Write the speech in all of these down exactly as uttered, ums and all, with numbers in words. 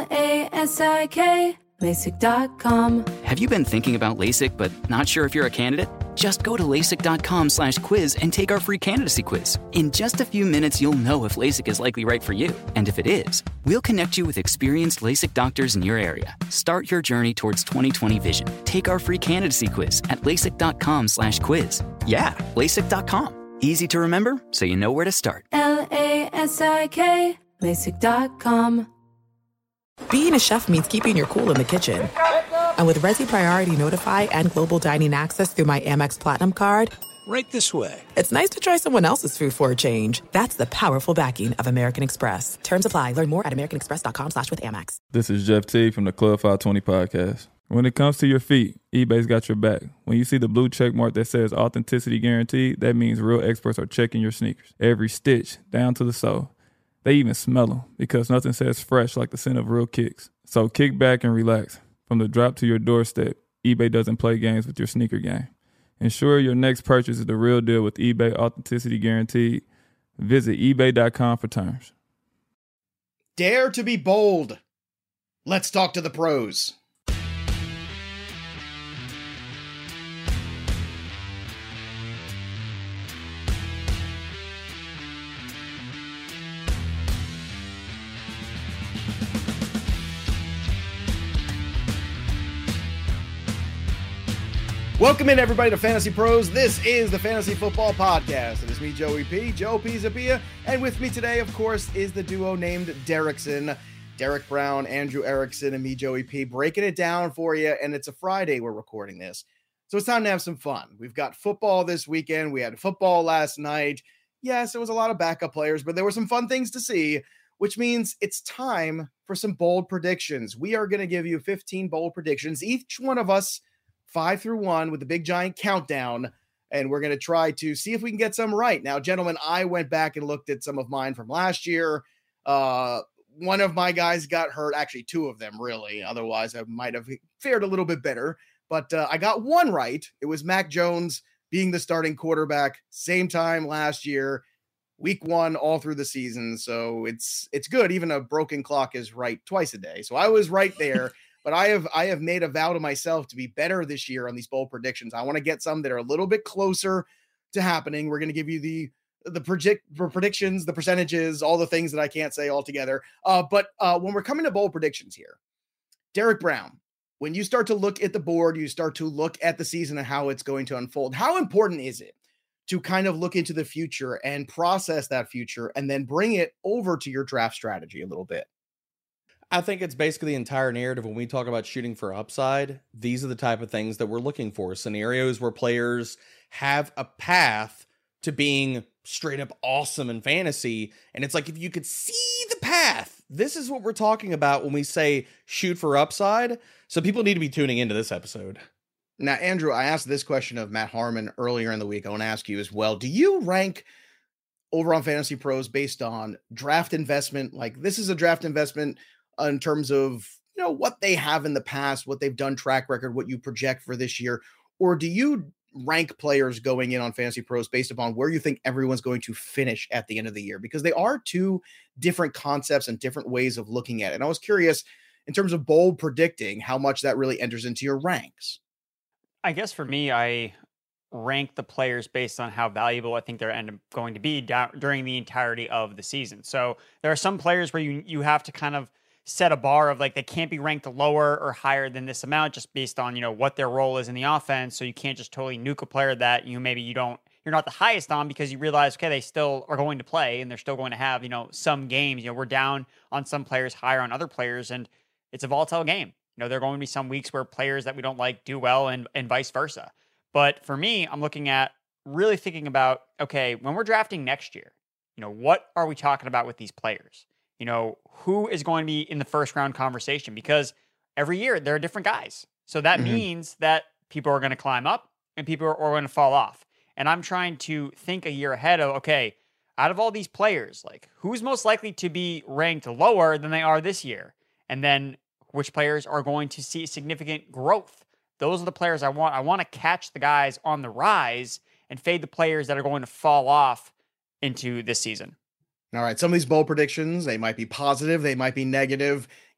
A S I K, LASIK dot com. Have you been thinking about LASIK but not sure if you're a candidate? Just go to LASIK.com slash quiz and take our free candidacy quiz. In just a few minutes, you'll know if LASIK is likely right for you. And if it is, we'll connect you with experienced LASIK doctors in your area. Start your journey towards twenty twenty vision. Take our free candidacy quiz at LASIK.com slash quiz. Yeah, LASIK dot com. Easy to remember, so you know where to start. L A S I K, LASIK dot com. Being a chef means keeping your cool in the kitchen. And with Resi Priority Notify and Global Dining Access through my Amex Platinum card, right this way. It's nice to try someone else's food for a change. That's the powerful backing of American Express. Terms apply. Learn more at americanexpress.com slash with Amex. This is Jeff T from the Club five twenty podcast. When it comes to your feet, eBay's got your back. When you see the blue check mark that says authenticity guaranteed, that means real experts are checking your sneakers. Every stitch, down to the sole. They even smell them because nothing says fresh like the scent of real kicks. So kick back and relax. From the drop to your doorstep, eBay doesn't play games with your sneaker game. Ensure your next purchase is the real deal with eBay Authenticity Guaranteed. Visit ebay dot com for terms. Dare to be bold. Let's talk to the pros. Welcome in, everybody, to Fantasy Pros. This is the Fantasy Football Podcast. It is me, Joey P, Joe P. Zapia, and with me today, of course, is the duo named Derrickson. Derek Brown, Andrew Erickson, and me, Joey P, breaking it down for you, and it's a Friday we're recording this, so it's time to have some fun. We've got football this weekend. We had football last night. Yes, it was a lot of backup players, but there were some fun things to see, which means it's time for some bold predictions. We are going to give you fifteen bold predictions, each one of us five through one with the big giant countdown, and we're going to try to see if we can get some right. Now, gentlemen, I went back and looked at some of mine from last year. Uh, one of my guys got hurt, actually two of them, really. Otherwise, I might have fared a little bit better, but uh, I got one right. It was Mac Jones being the starting quarterback, same time last year, week one, all through the season. So it's it's good. Even a broken clock is right twice a day. So I was right there. But I have I have made a vow to myself to be better this year on these bold predictions. I want to get some that are a little bit closer to happening. We're going to give you the the project predictions, the percentages, all the things that I can't say all together. Uh, but uh, when we're coming to bold predictions here, Derek Brown, when you start to look at the board, you start to look at the season and how it's going to unfold. How important is it to kind of look into the future and process that future and then bring it over to your draft strategy a little bit? I think it's basically the entire narrative. When we talk about shooting for upside, these are the type of things that we're looking for. Scenarios where players have a path to being straight up awesome in fantasy. And it's like, if you could see the path, this is what we're talking about when we say shoot for upside. So people need to be tuning into this episode. Now, Andrew, I asked this question of Matt Harmon earlier in the week. I want to ask you as well. Do you rank over on Fantasy Pros based on draft investment? Like, this is a draft investment in terms of, you know, what they have in the past, what they've done, track record, what you project for this year? Or do you rank players going in on Fantasy Pros based upon where you think everyone's going to finish at the end of the year? Because they are two different concepts and different ways of looking at it. And I was curious, in terms of bold predicting, how much that really enters into your ranks. I guess for me, I rank the players based on how valuable I think they're end up going to be down, during the entirety of the season. So there are some players where you you have to kind of set a bar of like, they can't be ranked lower or higher than this amount just based on, you know, what their role is in the offense. So you can't just totally nuke a player that you maybe you don't, you're not the highest on, because you realize, okay, they still are going to play and they're still going to have, you know, some games. You know, we're down on some players, higher on other players, and it's a volatile game. You know, there are going to be some weeks where players that we don't like do well, and and vice versa. But for me, I'm looking at really thinking about, okay, when we're drafting next year, you know, what are we talking about with these players? You know, who is going to be in the first round conversation? Because every year there are different guys. So that mm-hmm. means that people are going to climb up and people are, are going to fall off. And I'm trying to think a year ahead of, okay, out of all these players, like, who's most likely to be ranked lower than they are this year? And then which players are going to see significant growth? Those are the players I want. I want to catch the guys on the rise and fade the players that are going to fall off into this season. All right, some of these bold predictions, they might be positive, they might be negative.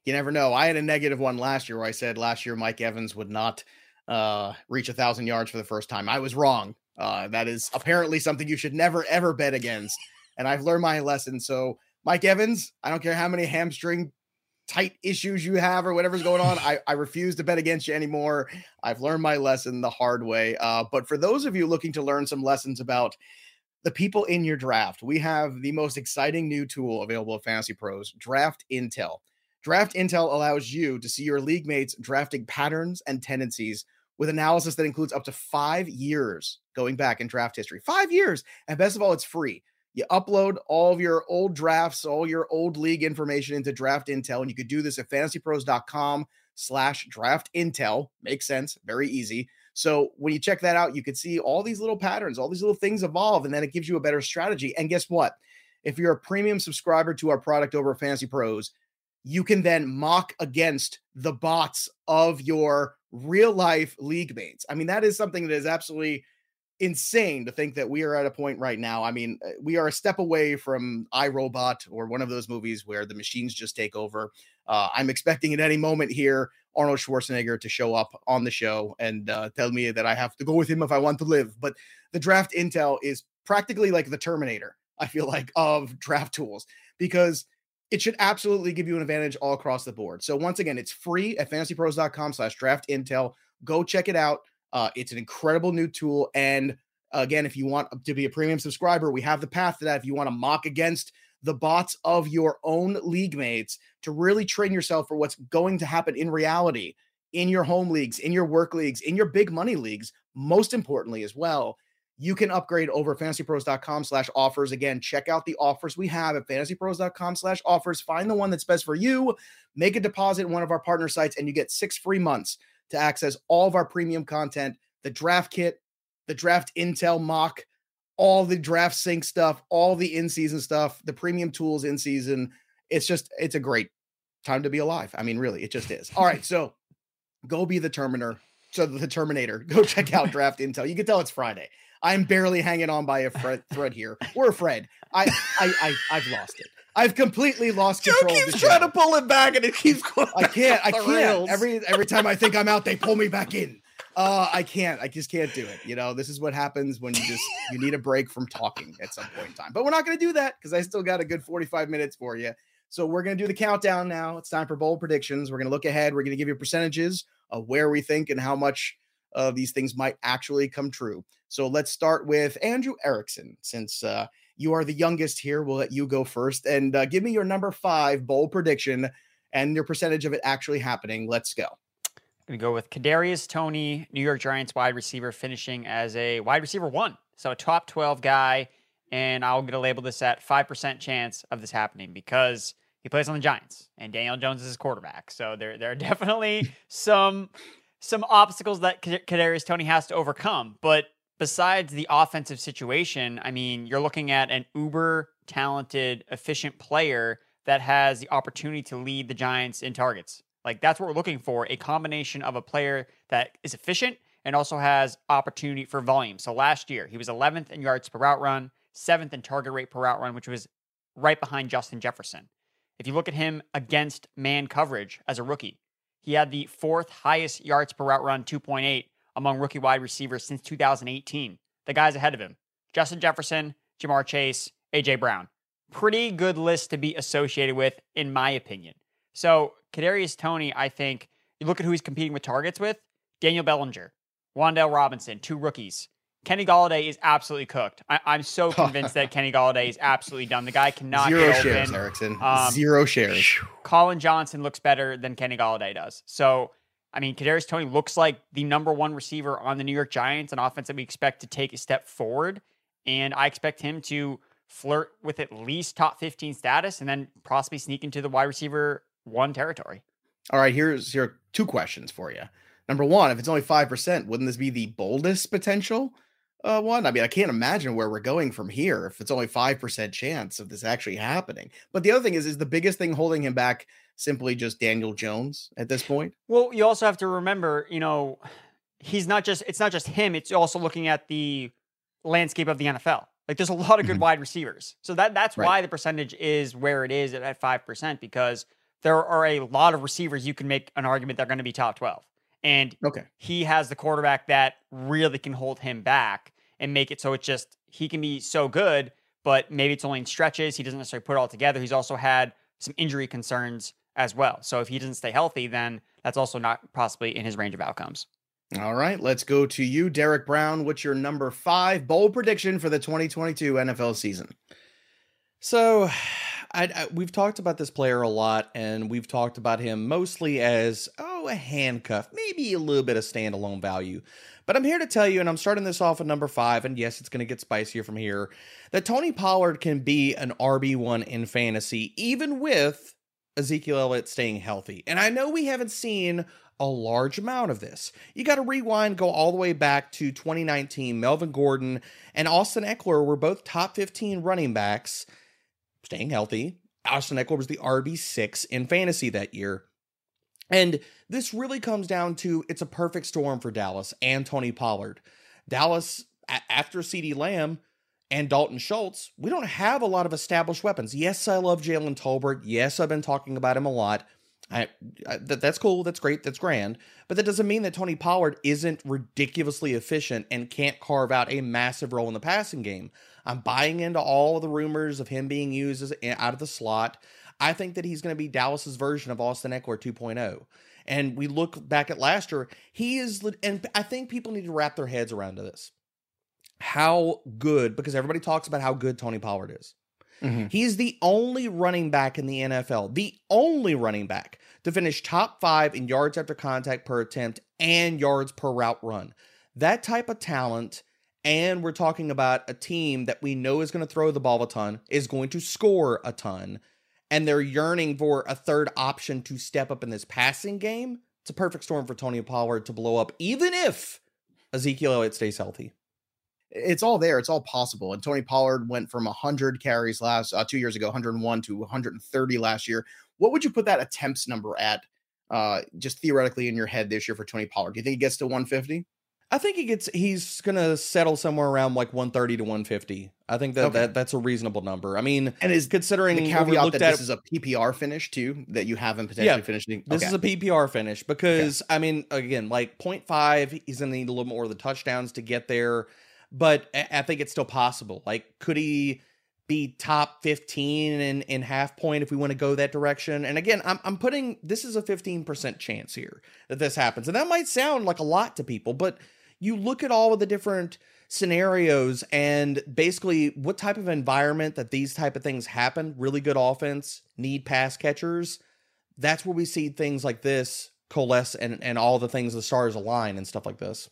you never know. I had a negative one last year where I said last year Mike Evans would not uh, reach a thousand yards for the first time. I was wrong. Uh, that is apparently something you should never, ever bet against. And I've learned my lesson. So Mike Evans, I don't care how many hamstring tight issues you have or whatever's going on. I, I refuse to bet against you anymore. I've learned my lesson the hard way. Uh, but for those of you looking to learn some lessons about the people in your draft, we have the most exciting new tool available at Fantasy Pros, Draft Intel. Draft Intel allows you to see your league mates drafting patterns and tendencies with analysis that includes up to five years going back in draft history. Five years. And best of all, it's free. You upload all of your old drafts, all your old league information into Draft Intel, and you could do this at fantasypros.com slash draft intel. Makes sense. Very easy. So when you check that out, you can see all these little patterns, all these little things evolve, and then it gives you a better strategy. And guess what? If you're a premium subscriber to our product over at Fantasy Pros, you can then mock against the bots of your real life league mates. I mean, that is something that is absolutely insane to think that we are at a point right now. I mean, we are a step away from iRobot or one of those movies where the machines just take over. Uh, I'm expecting at any moment here Arnold Schwarzenegger to show up on the show and uh, tell me that I have to go with him if I want to live. But the Draft Intel is practically like the Terminator, I feel like, of draft tools, because it should absolutely give you an advantage all across the board. So once again, it's free at fantasypros.com slash draft intel. Go check it out. Uh, it's an incredible new tool. And again, if you want to be a premium subscriber, we have the path to that. If you want to mock against the bots of your own league mates to really train yourself for what's going to happen in reality, in your home leagues, in your work leagues, in your big money leagues, most importantly as well, you can upgrade over fantasypros.com slash offers. Again, check out the offers we have at fantasypros.com slash offers. Find the one that's best for you. Make a deposit in one of our partner sites, and you get six free months to access all of our premium content, the draft kit, the Draft Intel mock, all the draft sync stuff, all the in-season stuff, the premium tools in season. It's just, it's a great time to be alive. I mean, really, it just is. All right, so go be the Terminator. So the Terminator, go check out Draft Intel. You can tell it's Friday. I'm barely hanging on by a thread, thread here. We're afraid. I, I, I, I've lost it. I've completely lost Joe control. keeps of the trying show. to pull it back, and it keeps going. I can't. I the can't. rails. Every every time I think I'm out, they pull me back in. Uh, I can't. I just can't do it. You know, this is what happens when you just you need a break from talking at some point in time. But we're not going to do that because I still got a good forty-five minutes for you. So we're going to do the countdown now. It's time for bold predictions. We're going to look ahead. We're going to give you percentages of where we think and how much of these things might actually come true. So let's start with Andrew Erickson. Since uh, you are the youngest here, we'll let you go first. And uh, give me your number five bold prediction and your percentage of it actually happening. Let's go. I'm going to go with Kadarius Toney, New York Giants wide receiver, finishing as a wide receiver one. So a top twelve guy. And I'm going to label this at five percent chance of this happening because he plays on the Giants and Daniel Jones is his quarterback. So there, there are definitely some, some obstacles that Kadarius Toney has to overcome. But besides the offensive situation, I mean, you're looking at an uber talented, efficient player that has the opportunity to lead the Giants in targets. Like, that's what we're looking for, a combination of a player that is efficient and also has opportunity for volume. So last year, he was eleventh in yards per route run, seventh in target rate per route run, which was right behind Justin Jefferson. If you look at him against man coverage as a rookie, he had the fourth highest yards per route run, two point eight, among rookie wide receivers since two thousand eighteen. The guys ahead of him, Justin Jefferson, Jamar Chase, A J Brown. Pretty good list to be associated with, in my opinion. So Kadarius Toney, I think, you look at who he's competing with targets with, Daniel Bellinger, Wan'Dale Robinson, two rookies. Kenny Golladay is absolutely cooked. I, I'm so convinced that Kenny Golladay is absolutely done. The guy cannot Zero get shares, open. Erickson. Um, Zero shares. Colin Johnson looks better than Kenny Golladay does. So, I mean, Kadarius Toney looks like the number one receiver on the New York Giants, an offense that we expect to take a step forward. And I expect him to flirt with at least top fifteen status and then possibly sneak into the wide receiver one territory. All right, here's here are two questions for you. Number one, if it's only five percent, wouldn't this be the boldest potential uh, one? I mean, I can't imagine where we're going from here if it's only five percent chance of this actually happening. But the other thing is, is the biggest thing holding him back simply just Daniel Jones at this point? Well, you also have to remember, you know, he's not just, it's not just him. It's also looking at the landscape of the N F L. Like, there's a lot of good mm-hmm. wide receivers. So that that's right. why the percentage is where it is at five percent, because there are a lot of receivers you can make an argument they're going to be top twelve. And okay. he has the quarterback that really can hold him back and make it so it's just, he can be so good, but maybe it's only in stretches. He doesn't necessarily put it all together. He's also had some injury concerns as well. So if he doesn't stay healthy, then that's also not possibly in his range of outcomes. All right, let's go to you, Derek Brown. What's your number five bold prediction for the twenty twenty-two N F L season? So I, I, we've talked about this player a lot, and we've talked about him mostly as, oh, a handcuff, maybe a little bit of standalone value. But I'm here to tell you, and I'm starting this off at number five, and yes, it's going to get spicier from here, that Tony Pollard can be an R B one in fantasy, even with Ezekiel Elliott staying healthy. And I know we haven't seen a large amount of this. You got to rewind, go all the way back to twenty nineteen. Melvin Gordon and Austin Eckler were both top fifteen running backs, staying healthy. Austin Eckler was the R B six in fantasy that year. And this really comes down to, it's a perfect storm for Dallas and Tony Pollard. Dallas, a- after CeeDee Lamb and Dalton Schultz, we don't have a lot of established weapons. Yes, I love Jalen Tolbert. Yes, I've been talking about him a lot. I, I that, that's cool. That's great. That's grand. But that doesn't mean that Tony Pollard isn't ridiculously efficient and can't carve out a massive role in the passing game. I'm buying into all of the rumors of him being used as, out of the slot. I think that he's going to be Dallas's version of Austin Eckler two point oh. And we look back at last year, he is, and I think people need to wrap their heads around this. How good, because everybody talks about how good Tony Pollard is. Mm-hmm. He's the only running back in the N F L, the only running back to finish top five in yards after contact per attempt and yards per route run. That type of talent, and we're talking about a team that we know is going to throw the ball a ton, is going to score a ton, and they're yearning for a third option to step up in this passing game. It's a perfect storm for Tony Pollard to blow up, even if Ezekiel Elliott stays healthy. It's all there. It's all possible. And Tony Pollard went from one hundred carries last uh, two years ago, one hundred one to one hundred thirty last year. What would you put that attempts number at, uh, just theoretically in your head this year for Tony Pollard? Do you think he gets to one fifty? I think he gets. He's going to settle somewhere around like one thirty to one fifty. I think that, okay. that that's a reasonable number. I mean, and is considering the caveat that this is a P P R finish too, that you haven't potentially yeah, finished. Okay. This is a P P R finish because okay. I mean, again, like point five, he's going to need a little more of the touchdowns to get there. But I think it's still possible. Like, could he be top fifteen in, in half point if we want to go that direction? And again, I'm I'm putting, this is a fifteen percent chance here that this happens. And that might sound like a lot to people, but you look at all of the different scenarios and basically what type of environment that these type of things happen, really good offense, need pass catchers. That's where we see things like this coalesce and, and all the things, the stars align and stuff like this.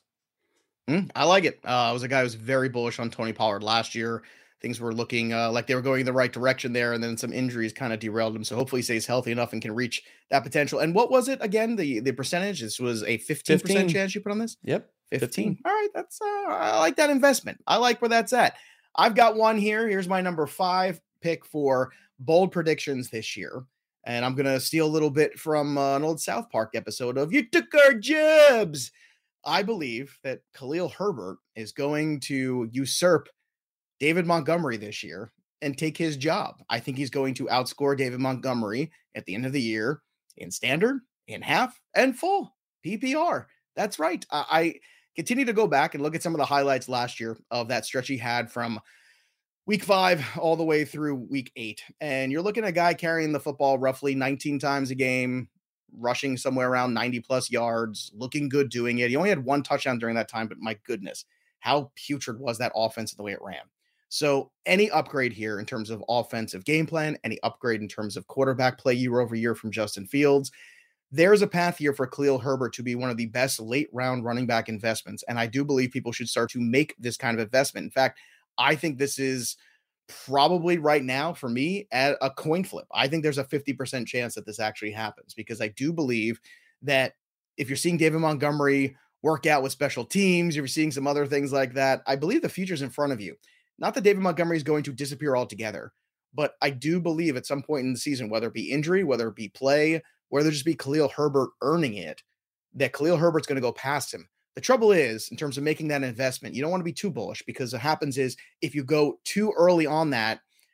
Mm, I like it. Uh, I was a guy who was very bullish on Tony Pollard last year. Things were looking uh, like they were going in the right direction there, and then some injuries kind of derailed him. So hopefully he stays healthy enough and can reach that potential. And what was it again? The the percentage? This was a fifteen percent fifteen chance you put on this? Yep. fifteen. fifteen. All right. That's uh, I like that investment. I like where that's at. I've got one here. Here's my number five pick for bold predictions this year. And I'm going to steal a little bit from uh, an old South Park episode of You Took Our Jobs. I believe that Khalil Herbert is going to usurp David Montgomery this year and take his job. I think he's going to outscore David Montgomery at the end of the year in standard, in half, and full P P R. That's right. I, I continue to go back and look at some of the highlights last year of that stretch he had from week five all the way through week eight. And you're looking at a guy carrying the football roughly nineteen times a game, rushing somewhere around ninety plus yards, looking good doing it. He only had one touchdown during that time, but my goodness, how putrid was that offense and the way it ran. So any upgrade here in terms of offensive game plan, any upgrade in terms of quarterback play year over year from Justin Fields, there's a path here for Khalil Herbert to be one of the best late round running back investments. And I do believe people should start to make this kind of investment. In fact, I think this is probably right now for me at a coin flip. I think there's a fifty percent chance that this actually happens because I do believe that if you're seeing David Montgomery work out with special teams, you're seeing some other things like that, I believe the future's in front of you. Not that David Montgomery is going to disappear altogether, but I do believe at some point in the season, whether it be injury, whether it be play, whether it just be Khalil Herbert earning it, that Khalil Herbert's going to go past him. The trouble is, in terms of making that investment, you don't want to be too bullish because what happens is if you go too early on that,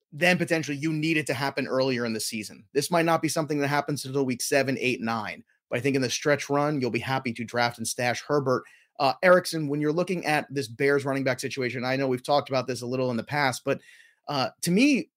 then potentially you need it to happen earlier in the season. This might not be something that happens until week seven, eight, nine, but I think in the stretch run, you'll be happy to draft and stash Herbert. Uh, Erickson, when you're looking at this Bears running back situation, I know we've talked about this a little in the past, but uh, to me,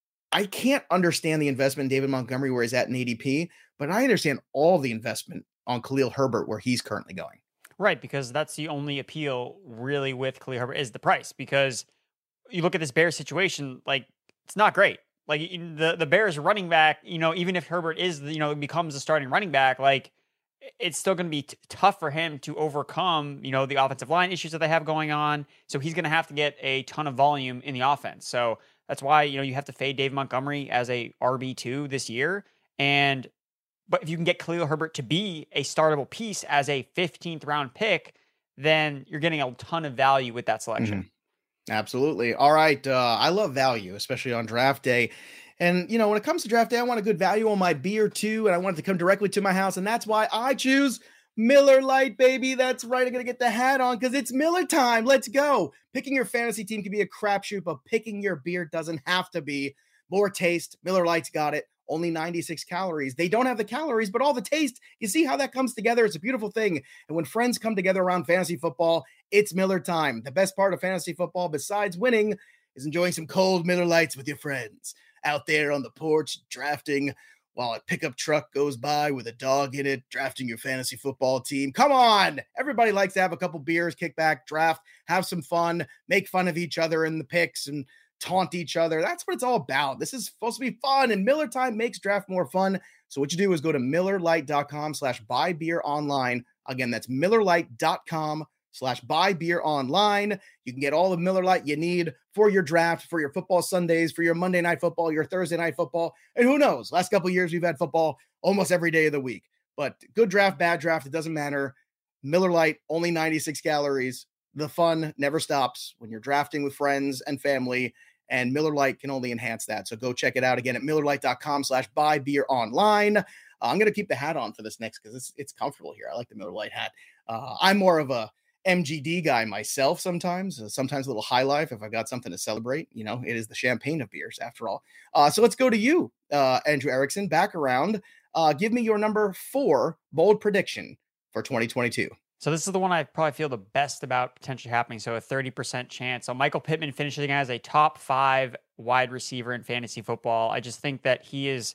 I can't understand the investment in David Montgomery where he's at in A D P, but I understand all the investment on Khalil Herbert where he's currently going. Right, because that's the only appeal really with Khalil Herbert is the price, because you look at this Bears situation, like, it's not great. Like, the, the Bears running back, you know, even if Herbert is, you know, becomes a starting running back, like, it's still going to be t- tough for him to overcome, you know, the offensive line issues that they have going on. So he's going to have to get a ton of volume in the offense. So that's why, you know, you have to fade Dave Montgomery as a R B two this year. And, but if you can get Khalil Herbert to be a startable piece as a fifteenth round pick, then you're getting a ton of value with that selection. Mm-hmm. Absolutely. All right. Uh, I love value, especially on draft day. And, you know, when it comes to draft day, I want a good value on my beer too. And I want it to come directly to my house. And that's why I choose Miller Lite, baby. That's right. I'm going to get the hat on because it's Miller time. Let's go. Picking your fantasy team can be a crapshoot, but picking your beer doesn't have to be. More taste. Miller Lite's got it. Only ninety-six calories. They don't have the calories, but all the taste. You see how that comes together? It's a beautiful thing. And when friends come together around fantasy football, it's Miller time. The best part of fantasy football, besides winning, is enjoying some cold Miller Lites with your friends out there on the porch, drafting while a pickup truck goes by with a dog in it, drafting your fantasy football team. Come on. Everybody likes to have a couple beers, kick back, draft, have some fun, make fun of each other in the picks and taunt each other. That's what it's all about. This is supposed to be fun, and Miller time makes draft more fun. So what you do is go to MillerLite.com slash buy beer online. Again, that's MillerLite.com slash buy beer online. You can get all the Miller Lite you need for your draft, for your football Sundays, for your Monday night football, your Thursday night football. And who knows? Last couple of years, we've had football almost every day of the week. But good draft, bad draft, it doesn't matter. Miller Lite, only ninety-six calories. The fun never stops when you're drafting with friends and family, and Miller Lite can only enhance that. So go check it out again at MillerLite.com slash buy beer online. Uh, I'm going to keep the hat on for this next because it's, it's comfortable here. I like the Miller Lite hat. Uh, I'm more of a M G D guy myself sometimes, uh, sometimes a little High Life if I've got something to celebrate. You know, it is the champagne of beers after all. Uh, so let's go to you, uh, Andrew Erickson, back around. Uh, give me your number four bold prediction for twenty twenty-two. So this is the one I probably feel the best about potentially happening. So a thirty percent chance. So Michael Pittman finishing as a top five wide receiver in fantasy football. I just think that he is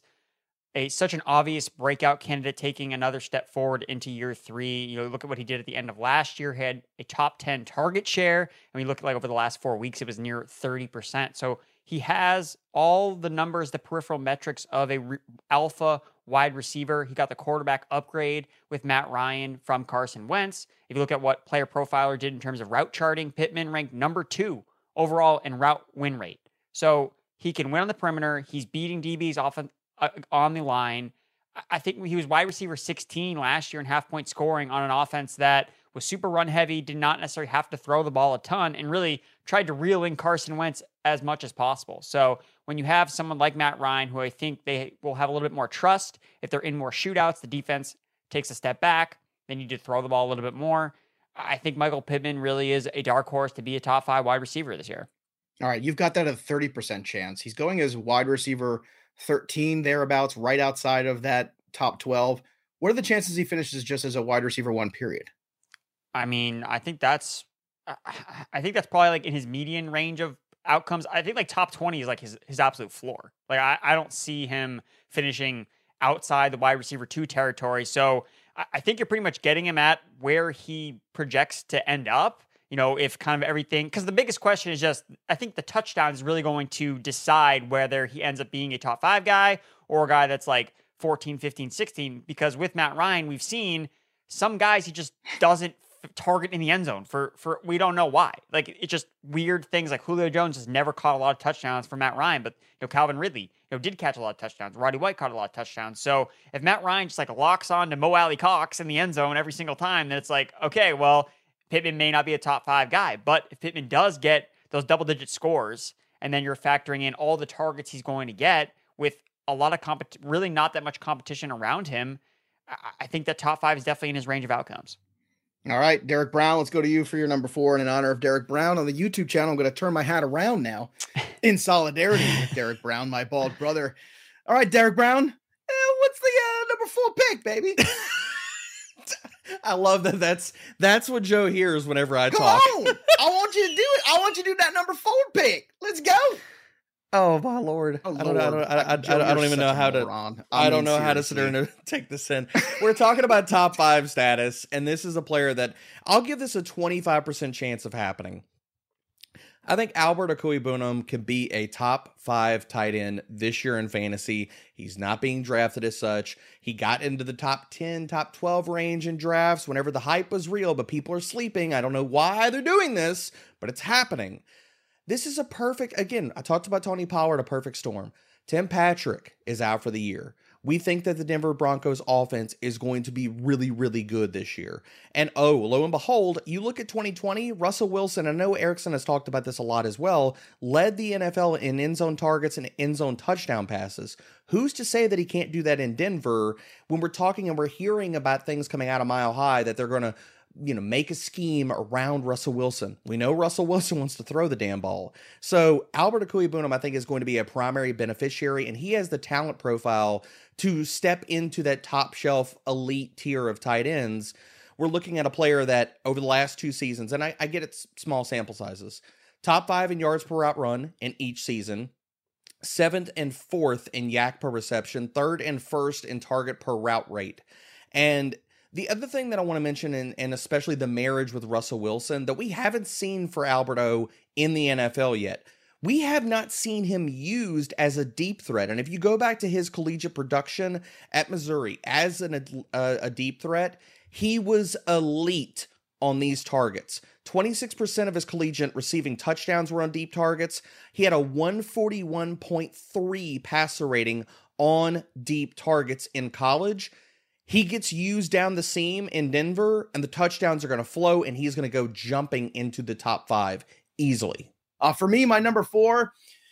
a such an obvious breakout candidate, taking another step forward into year three. You know, look at what he did at the end of last year. He had a top ten target share. I mean, look at like over the last four weeks, it was near thirty percent. So he has all the numbers, the peripheral metrics of a re- alpha wide receiver. He got the quarterback upgrade with Matt Ryan from Carson Wentz. If you look at what Player Profiler did in terms of route charting, Pittman ranked number two overall in route win rate. So he can win on the perimeter. He's beating D Bs off of, uh, on the line. I think he was wide receiver sixteen last year in half point scoring on an offense that was super run heavy, did not necessarily have to throw the ball a ton, and really tried to reel in Carson Wentz as much as possible. So when you have someone like Matt Ryan, who I think they will have a little bit more trust, if they're in more shootouts, the defense takes a step back, they need to throw the ball a little bit more. I think Michael Pittman really is a dark horse to be a top five wide receiver this year. All right, you've got that at a thirty percent chance. He's going as wide receiver thirteen thereabouts, right outside of that top twelve. What are the chances he finishes just as a wide receiver one, period? I mean, I think that's, I think that's probably like in his median range of outcomes. I think like top twenty is like his, his absolute floor. Like I, I don't see him finishing outside the wide receiver two territory. So I, I think you're pretty much getting him at where he projects to end up. You know, if kind of everything, because the biggest question is just, I think the touchdown is really going to decide whether he ends up being a top five guy or a guy that's like fourteen, fifteen, sixteen, because with Matt Ryan, we've seen some guys he just doesn't target in the end zone for, for we don't know why. Like, it's just weird things. Like Julio Jones has never caught a lot of touchdowns for Matt Ryan, but you know, Calvin Ridley, you know, did catch a lot of touchdowns. Roddy White caught a lot of touchdowns. So if Matt Ryan just like locks on to Mo Alley Cox in the end zone every single time, then it's like, okay, well, Pittman may not be a top five guy, but if Pittman does get those double digit scores, and then you're factoring in all the targets he's going to get with a lot of compet, really not that much competition around him, I think that top five is definitely in his range of outcomes. All right, Derek Brown, let's go to you for your number four. And in honor of Derek Brown on the YouTube channel, I'm going to turn my hat around now. In solidarity with Derek Brown, my bald brother. All right, Derek Brown, eh, what's the uh, number four pick, baby? I love that. That's that's what Joe hears whenever I Come talk. on. I want you to do it. I want you to do that number four pick. Let's go. Oh my lord! Oh, I don't know. I don't, I, I, Joe, I don't you're even such know a how to. moron. I, I don't mean, know how to sit there seriously. and take this in. We're talking about top five status, and this is a player that I'll give this a twenty-five percent chance of happening. I think Albert Okwuegbunam can be a top five tight end this year in fantasy. He's not being drafted as such. He got into the top ten, top twelve range in drafts whenever the hype was real, but people are sleeping. I don't know why they're doing this, but it's happening. This is a perfect, again, I talked about Tony Pollard, a perfect storm. Tim Patrick is out for the year. We think that the Denver Broncos offense is going to be really, really good this year. And oh, lo and behold, you look at twenty twenty, Russell Wilson, I know Erickson has talked about this a lot as well, led the N F L in end zone targets and end zone touchdown passes. Who's to say that he can't do that in Denver when we're talking and we're hearing about things coming out of Mile High that they're going to, you know, make a scheme around Russell Wilson. We know Russell Wilson wants to throw the damn ball. So Albert Okwuegbunam, I think, is going to be a primary beneficiary, and he has the talent profile to step into that top shelf elite tier of tight ends. We're looking at a player that over the last two seasons, and I, I get it's small sample sizes, top five in yards per route run in each season, seventh and fourth in yak per reception, third and first in target per route rate. And the other thing that I want to mention, and, and especially the marriage with Russell Wilson, that we haven't seen for Alberto in the N F L yet. We have not seen him used as a deep threat. And if you go back to his collegiate production at Missouri as an, a, a deep threat, he was elite on these targets. twenty-six percent of his collegiate receiving touchdowns were on deep targets. He had a one forty-one point three passer rating on deep targets in college. He gets used down the seam in Denver, and the touchdowns are going to flow, and he's going to go jumping into the top five easily. Uh, for me, my number four,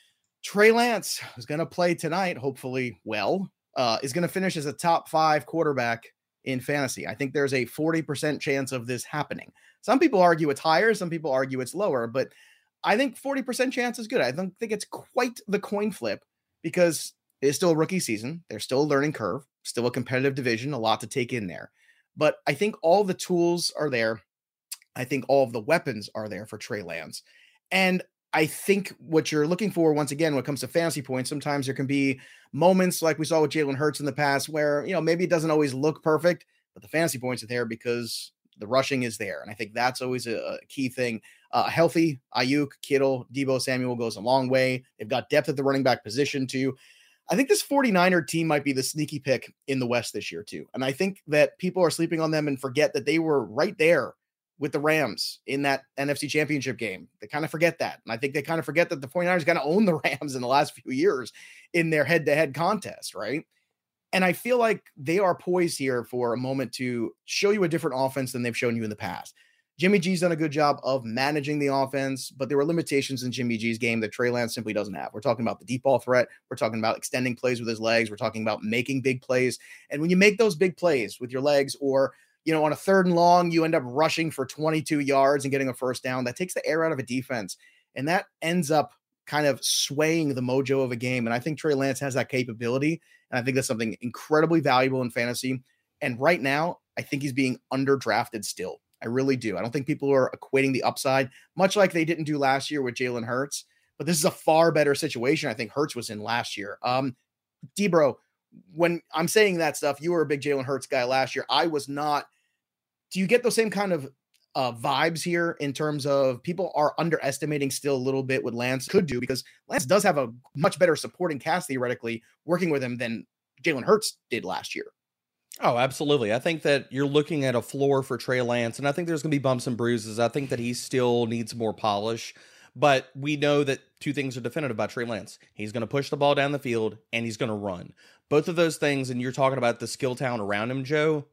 Trey Lance, who's going to play tonight, hopefully well, uh, is going to finish as a top five quarterback in fantasy. I think there's a forty percent chance of this happening. Some people argue it's higher. Some people argue it's lower, but I think forty percent chance is good. I don't think it's quite the coin flip because it's still a rookie season. There's still a learning curve, still a competitive division, a lot to take in there. But I think all the tools are there. I think all of the weapons are there for Trey Lance. And I think what you're looking for, once again, when it comes to fantasy points, sometimes there can be moments like we saw with Jalen Hurts in the past where, you know, maybe it doesn't always look perfect, but the fantasy points are there because the rushing is there. And I think that's always a, a key thing. Uh, healthy Ayuk, Kittle, Deebo Samuel goes a long way. They've got depth at the running back position too. I think this 49er team might be the sneaky pick in the West this year too. And I think that people are sleeping on them and forget that they were right there with the Rams in that N F C Championship game. They kind of forget that. And I think they kind of forget that the 49ers kind of own the Rams in the last few years in their head-to-head contest, right? And I feel like they are poised here for a moment to show you a different offense than they've shown you in the past. Jimmy G's done a good job of managing the offense, but there were limitations in Jimmy G's game that Trey Lance simply doesn't have. We're talking about the deep ball threat. We're talking about extending plays with his legs. We're talking about making big plays. And when you make those big plays with your legs, or you know, on a third and long, you end up rushing for twenty-two yards and getting a first down. That takes the air out of a defense. And that ends up kind of swaying the mojo of a game. And I think Trey Lance has that capability. And I think that's something incredibly valuable in fantasy. And right now, I think he's being underdrafted still. I really do. I don't think people are equating the upside, much like they didn't do last year with Jalen Hurts. But this is a far better situation I think Hurts was in last year. Um, D-Bro, when I'm saying that stuff, you were a big Jalen Hurts guy last year. I was not. Do you get those same kind of uh, vibes here in terms of people are underestimating still a little bit what Lance could do? Because Lance does have a much better supporting cast theoretically working with him than Jalen Hurts did last year. Oh, absolutely. I think that you're looking at a floor for Trey Lance, and I think there's going to be bumps and bruises. I think that he still needs more polish. But we know that two things are definitive about Trey Lance. He's going to push the ball down the field, and he's going to run. Both of those things, and you're talking about the skill talent around him, Joe,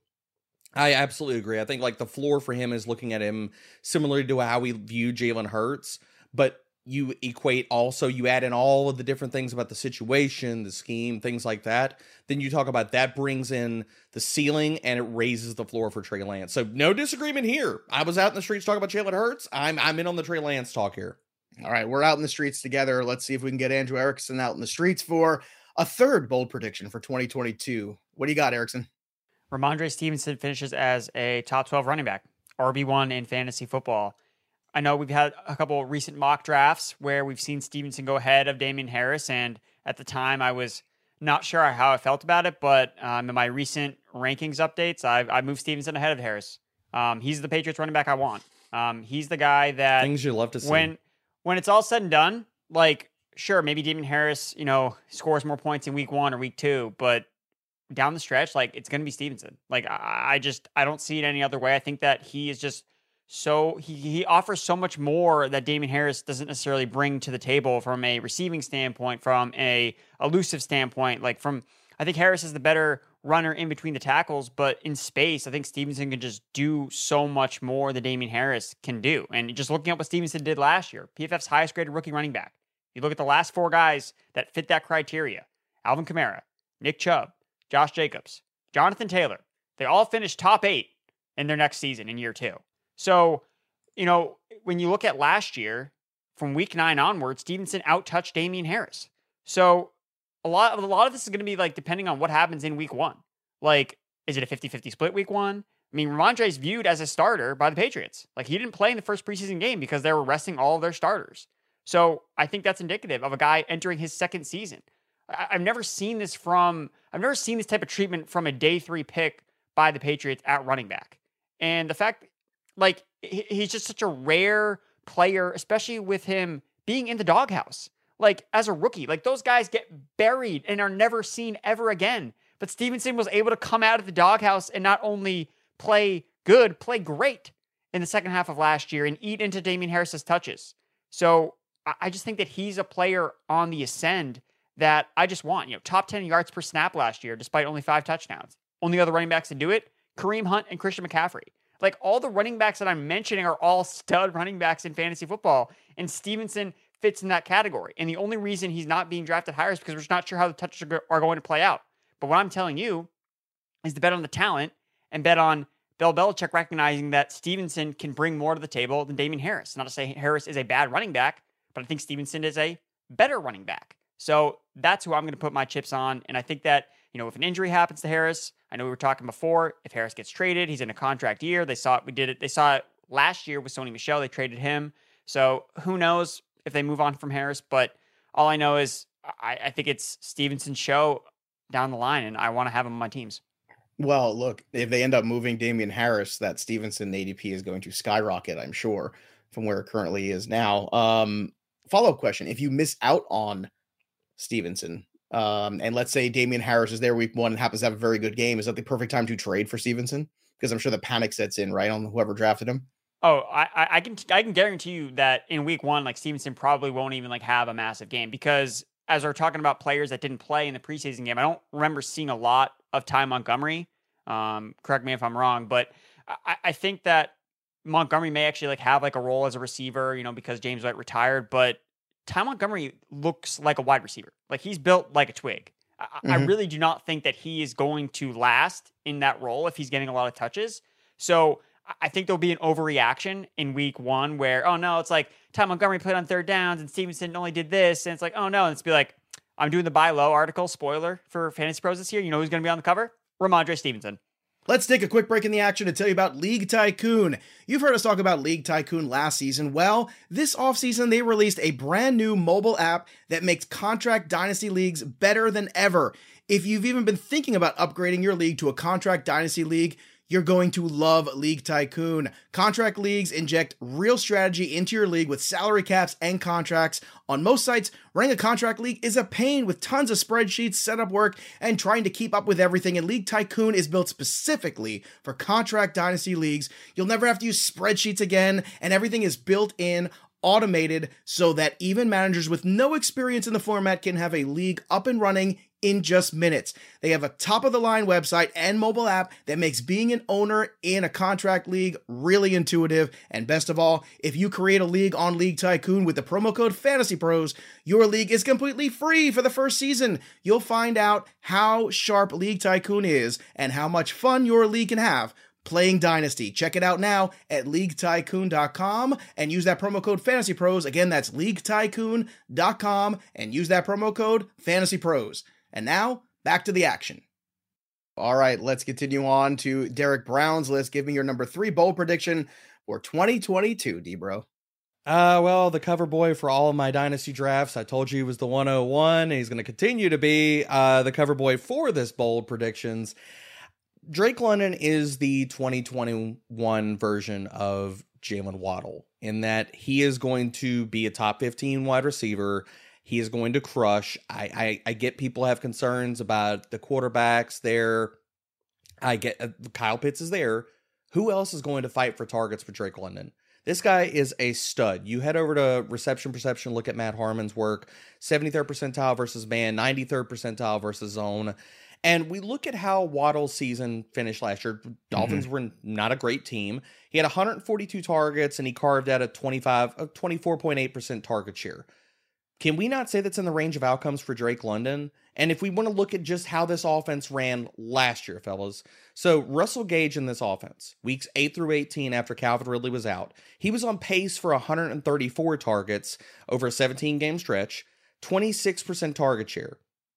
I absolutely agree. I think like the floor for him is looking at him similarly to how we view Jalen Hurts, but you equate also, you add in all of the different things about the situation, the scheme, things like that. Then you talk about that brings in the ceiling and it raises the floor for Trey Lance. So no disagreement here. I was out in the streets talking about Jalen Hurts. I'm I'm in on the Trey Lance talk here. All right, we're out in the streets together. Let's see if we can get Andrew Erickson out in the streets for a third bold prediction for twenty twenty-two. What do you got, Erickson? Ramondre Stevenson finishes as a top twelve running back, R B one in fantasy football. I know we've had a couple of recent mock drafts where we've seen Stevenson go ahead of Damian Harris, and at the time I was not sure how I felt about it, but um, in my recent rankings updates, I've, I moved Stevenson ahead of Harris. Um, he's the Patriots running back I want. Um, he's the guy that things you love to see. When when it's all said and done, like, sure, maybe Damian Harris, you know, scores more points in week one or week two, but down the stretch, like, it's going to be Stevenson. Like, I, I just, I don't see it any other way. I think that he is just so, he, he offers so much more that Damian Harris doesn't necessarily bring to the table from a receiving standpoint, from a elusive standpoint. Like, from, I think Harris is the better runner in between the tackles, but in space, I think Stevenson can just do so much more than Damian Harris can do. And just looking at what Stevenson did last year, P F F's highest graded rookie running back. You look at the last four guys that fit that criteria: Alvin Kamara, Nick Chubb, Josh Jacobs, Jonathan Taylor. They all finished top eight in their next season in year two. So, you know, when you look at last year, from week nine onward, Stevenson out-touched Damian Harris. So a lot of, a lot of this is going to be like depending on what happens in week one. Like, is it a fifty-fifty split week one? I mean, Ramondre is viewed as a starter by the Patriots. Like, he didn't play in the first preseason game because they were resting all of their starters. So I think that's indicative of a guy entering his second season. I, I've never seen this from, I've never seen this type of treatment from a day three pick by the Patriots at running back. And the fact, like, he, he's just such a rare player, especially with him being in the doghouse. Like, as a rookie, like, those guys get buried and are never seen ever again. But Stevenson was able to come out of the doghouse and not only play good, play great in the second half of last year and eat into Damian Harris's touches. So I just think that he's a player on the ascend that I just want. You know, top ten yards per snap last year, despite only five touchdowns. Only other running backs to do it: Kareem Hunt and Christian McCaffrey. Like, all the running backs that I'm mentioning are all stud running backs in fantasy football, and Stevenson fits in that category. And the only reason he's not being drafted higher is because we're just not sure how the touches are going to play out. But what I'm telling you is to bet on the talent and bet on Bill Belichick recognizing that Stevenson can bring more to the table than Damian Harris. Not to say Harris is a bad running back, but I think Stevenson is a better running back. So that's who I'm going to put my chips on. And I think that, you know, if an injury happens to Harris, I know we were talking before, if Harris gets traded, he's in a contract year. They saw it, we did it. They saw it last year with Sony Michel. They traded him. So who knows if they move on from Harris, but all I know is I, I think it's Stevenson's show down the line, and I want to have him on my teams. Well, look, if they end up moving Damian Harris, that Stevenson A D P is going to skyrocket, I'm sure, from where it currently is now. Um, follow-up question. If you miss out on Stevenson, um, and let's say Damian Harris is there week one and happens to have a very good game, is that the perfect time to trade for Stevenson? Because I'm sure the panic sets in, right, on whoever drafted him. Oh, I, I can I can guarantee you that in week one, like, Stevenson probably won't even like have a massive game, because as we're talking about players that didn't play in the preseason game, I don't remember seeing a lot of Ty Montgomery. Um, correct me if I'm wrong, but I, I think that Montgomery may actually like have like a role as a receiver, you know, because James White retired, but Ty Montgomery looks like a wide receiver. Like, he's built like a twig. I, mm-hmm. I really do not think that he is going to last in that role if he's getting a lot of touches. So I think there'll be an overreaction in week one where, oh no, it's like Ty Montgomery played on third downs and Stevenson only did this. And it's like, oh no. And it's be like, I'm doing the buy low article, spoiler for Fantasy Pros this year. You know who's going to be on the cover? Ramondre Stevenson. Let's take a quick break in the action to tell you about League Tycoon. You've heard us talk about League Tycoon last season. Well, this offseason, they released a brand new mobile app that makes contract dynasty leagues better than ever. If you've even been thinking about upgrading your league to a contract dynasty league, you're going to love League Tycoon. Contract leagues inject real strategy into your league with salary caps and contracts. On most sites, running a contract league is a pain with tons of spreadsheets, setup work, and trying to keep up with everything. And League Tycoon is built specifically for contract dynasty leagues. You'll never have to use spreadsheets again, and everything is built in, automated, so that even managers with no experience in the format can have a league up and running in just minutes. They have a top-of-the-line website and mobile app that makes being an owner in a contract league really intuitive. And best of all, if you create a league on League Tycoon with the promo code FANTASYPROS, your league is completely free for the first season. You'll find out how sharp League Tycoon is and how much fun your league can have playing Dynasty. Check it out now at league tycoon dot com and use that promo code FANTASYPROS. Again, that's league tycoon dot com and use that promo code FANTASYPROS. And now, back to the action. All right, let's continue on to Derek Brown's list. Give me your number three bold prediction for twenty twenty-two, D-Bro. Uh, well, the cover boy for all of my Dynasty drafts, I told you he was the one oh one, and he's going to continue to be uh, the cover boy for this bold predictions. Drake London is the twenty twenty-one version of Jalen Waddle in that he is going to be a top fifteen wide receiver. He is going to crush. I, I, I get people have concerns about the quarterbacks there. I get uh, Kyle Pitts is there. Who else is going to fight for targets for Drake London? This guy is a stud. You head over to Reception Perception, look at Matt Harmon's work, seventy-third percentile versus man, ninety-third percentile versus zone. And we look at how Waddle's season finished last year. Dolphins mm-hmm. were not a great team. He had one hundred forty-two targets and he carved out a twenty-five, a twenty-four point eight percent target share. Can we not say that's in the range of outcomes for Drake London? And if we want to look at just how this offense ran last year, fellas. So Russell Gage in this offense, weeks eight through eighteen after Calvin Ridley was out, he was on pace for one hundred thirty-four targets over a seventeen-game stretch, twenty-six percent target share.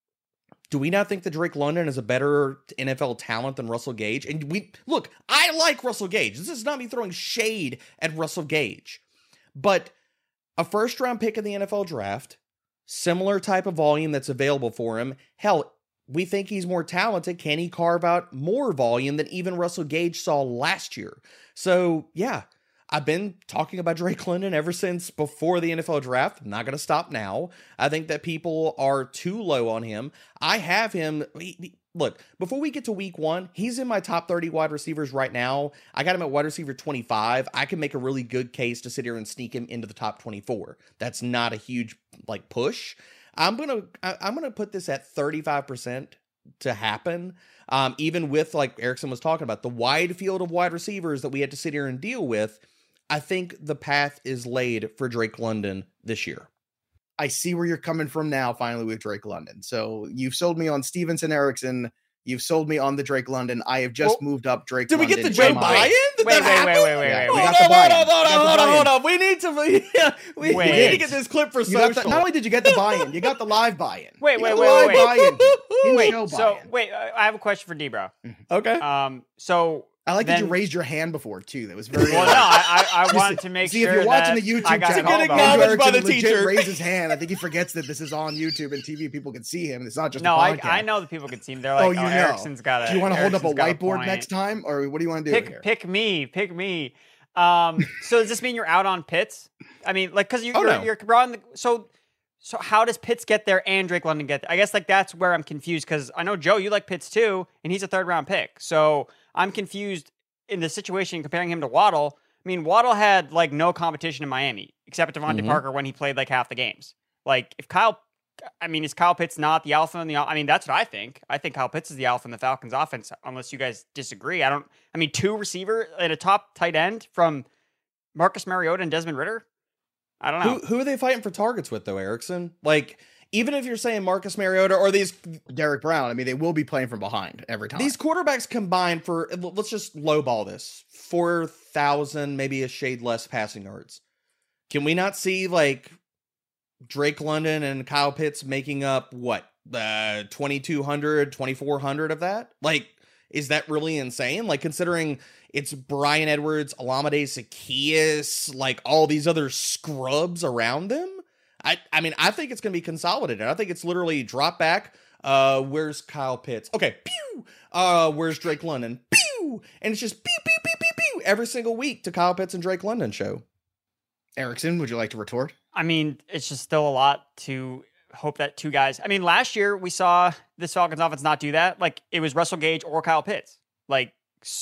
Do we not think that Drake London is a better N F L talent than Russell Gage? And we look, I like Russell Gage. This is not me throwing shade at Russell Gage. But a first-round pick in the N F L draft, similar type of volume that's available for him. Hell, we think he's more talented. Can he carve out more volume than even Russell Gage saw last year? So, yeah, I've been talking about Drake London ever since before the N F L draft. I'm not going to stop now. I think that people are too low on him. I have him... He, he, Look, before we get to week one, he's in my top thirty wide receivers right now. I got him at wide receiver twenty-five. I can make a really good case to sit here and sneak him into the top twenty-four. That's not a huge like push. I'm gonna I'm gonna put this at thirty-five percent to happen. Um, even with like Erickson was talking about the wide field of wide receivers that we had to sit here and deal with, I think the path is laid for Drake London this year. I see where you're coming from now, finally, with Drake London. So you've sold me on Stevenson Erickson. You've sold me on the Drake London. I have just well, moved up Drake did London. Did we get the Joe buy-in? Did wait, that wait, wait, wait, wait, yeah, wait, we wait. got the buy-in. Hold on, hold on, hold on, hold on. We need to, we, we, we need to get this clip for you social. The, not only did you get the buy-in, you got the live buy-in. Wait, you wait, wait, wait, wait. Buy-in. Wait, show so, buy-in. wait, I have a question for D-Bro. Okay. Um, so... I like then, that you raised your hand before, too. That was very... Well, no, I, I, I wanted to make see, sure if you're watching that the YouTube I got channel, to get acknowledged by the teacher. Raise his hand. I think he forgets that this is on YouTube and T V. People can see him. It's not just no, a podcast. I, I know that people can see him. They're like, oh, oh, you know. Erickson's got a... Do you want to hold up a whiteboard a next time? Or what do you want to do pick, here? Pick me. Pick me. Um, so does this mean you're out on Pitts? I mean, like, because you, oh, you're, no. you're, you're on the... So... So how does Pitts get there and Drake London get there? I guess like that's where I'm confused because I know, Joe, you like Pitts too, and he's a third round pick. So I'm confused in the situation comparing him to Waddle. I mean, Waddle had like no competition in Miami except Devontae Mm-hmm. Parker when he played like half the games. Like if Kyle, I mean, is Kyle Pitts not the alpha in the, I mean, that's what I think. I think Kyle Pitts is the alpha in the Falcons offense, unless you guys disagree. I don't, I mean, two receiver and a top tight end from Marcus Mariota and Desmond Ridder. I don't know. Who, who are they fighting for targets with, though, Erickson? Like, even if you're saying Marcus Mariota or these... Derek Brown, I mean, they will be playing from behind every time. These quarterbacks combined for, let's just lowball this, four thousand, maybe a shade less passing yards. Can we not see, like, Drake London and Kyle Pitts making up, what, uh, twenty-two hundred, twenty-four hundred of that? Like, is that really insane? Like, considering... It's Brian Edwards, Olamide Zaccheaus, like all these other scrubs around them. I, I mean, I think it's going to be consolidated. I think it's literally drop back. Uh, where's Kyle Pitts? Okay, pew. Uh, where's Drake London? Pew. And it's just pew, pew, pew, pew, pew every single week to Kyle Pitts and Drake London show. Erickson, would you like to retort? I mean, it's just still a lot to hope that two guys. I mean, last year we saw this Falcons offense not do that. Like it was Russell Gage or Kyle Pitts. Like.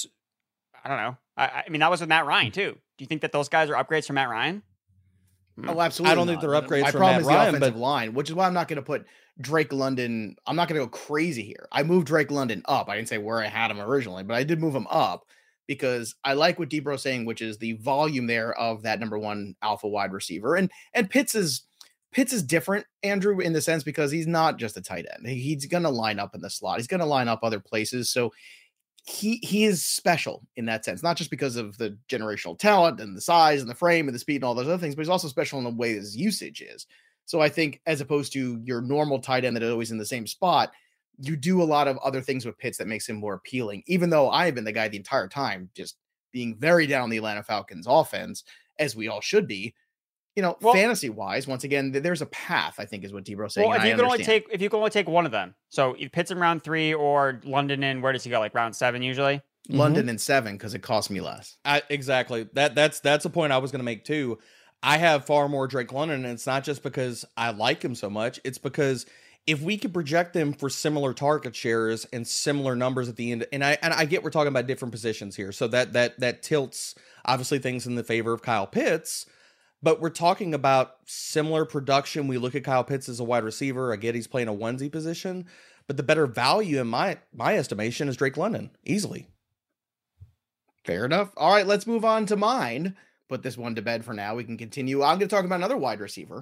I don't know. I, I mean, that was with Matt Ryan, too. Do you think that those guys are upgrades from Matt Ryan? Oh, absolutely. I don't not. think they're upgrades My from problem Matt is Ryan, the offensive but... line, which is why I'm not going to put Drake London. I'm not going to go crazy here. I moved Drake London up. I didn't say where I had him originally, but I did move him up because I like what Debro's saying, which is the volume there of that number one alpha wide receiver. And and Pitts is Pitts is different, Andrew, in the sense because he's not just a tight end. He's going to line up in the slot. He's going to line up other places. So he he is special in that sense, not just because of the generational talent and the size and the frame and the speed and all those other things, but he's also special in the way his usage is. So I think as opposed to your normal tight end that is always in the same spot, you do a lot of other things with Pitts that makes him more appealing, even though I've been the guy the entire time just being very down on the Atlanta Falcons offense, as we all should be. You know, well, fantasy-wise, once again, there's a path, I think is what Debro's saying. Well, if you can only take if you can only take one of them. So Pitts in round three or London in, where does he go? Like round seven usually? London mm-hmm. in seven, because it costs me less. I, exactly. That that's that's a point I was going to make too. I have far more Drake London, and it's not just because I like him so much. It's because if we could project them for similar target shares and similar numbers at the end, and I and I get we're talking about different positions here, so that that that tilts obviously things in the favor of Kyle Pitts. But we're talking about similar production. We look at Kyle Pitts as a wide receiver. I get he's playing a onesie position, but the better value in my my estimation is Drake London, easily. Fair enough. All right, let's move on to mine. Put this one to bed for now. We can continue. I'm going to talk about another wide receiver.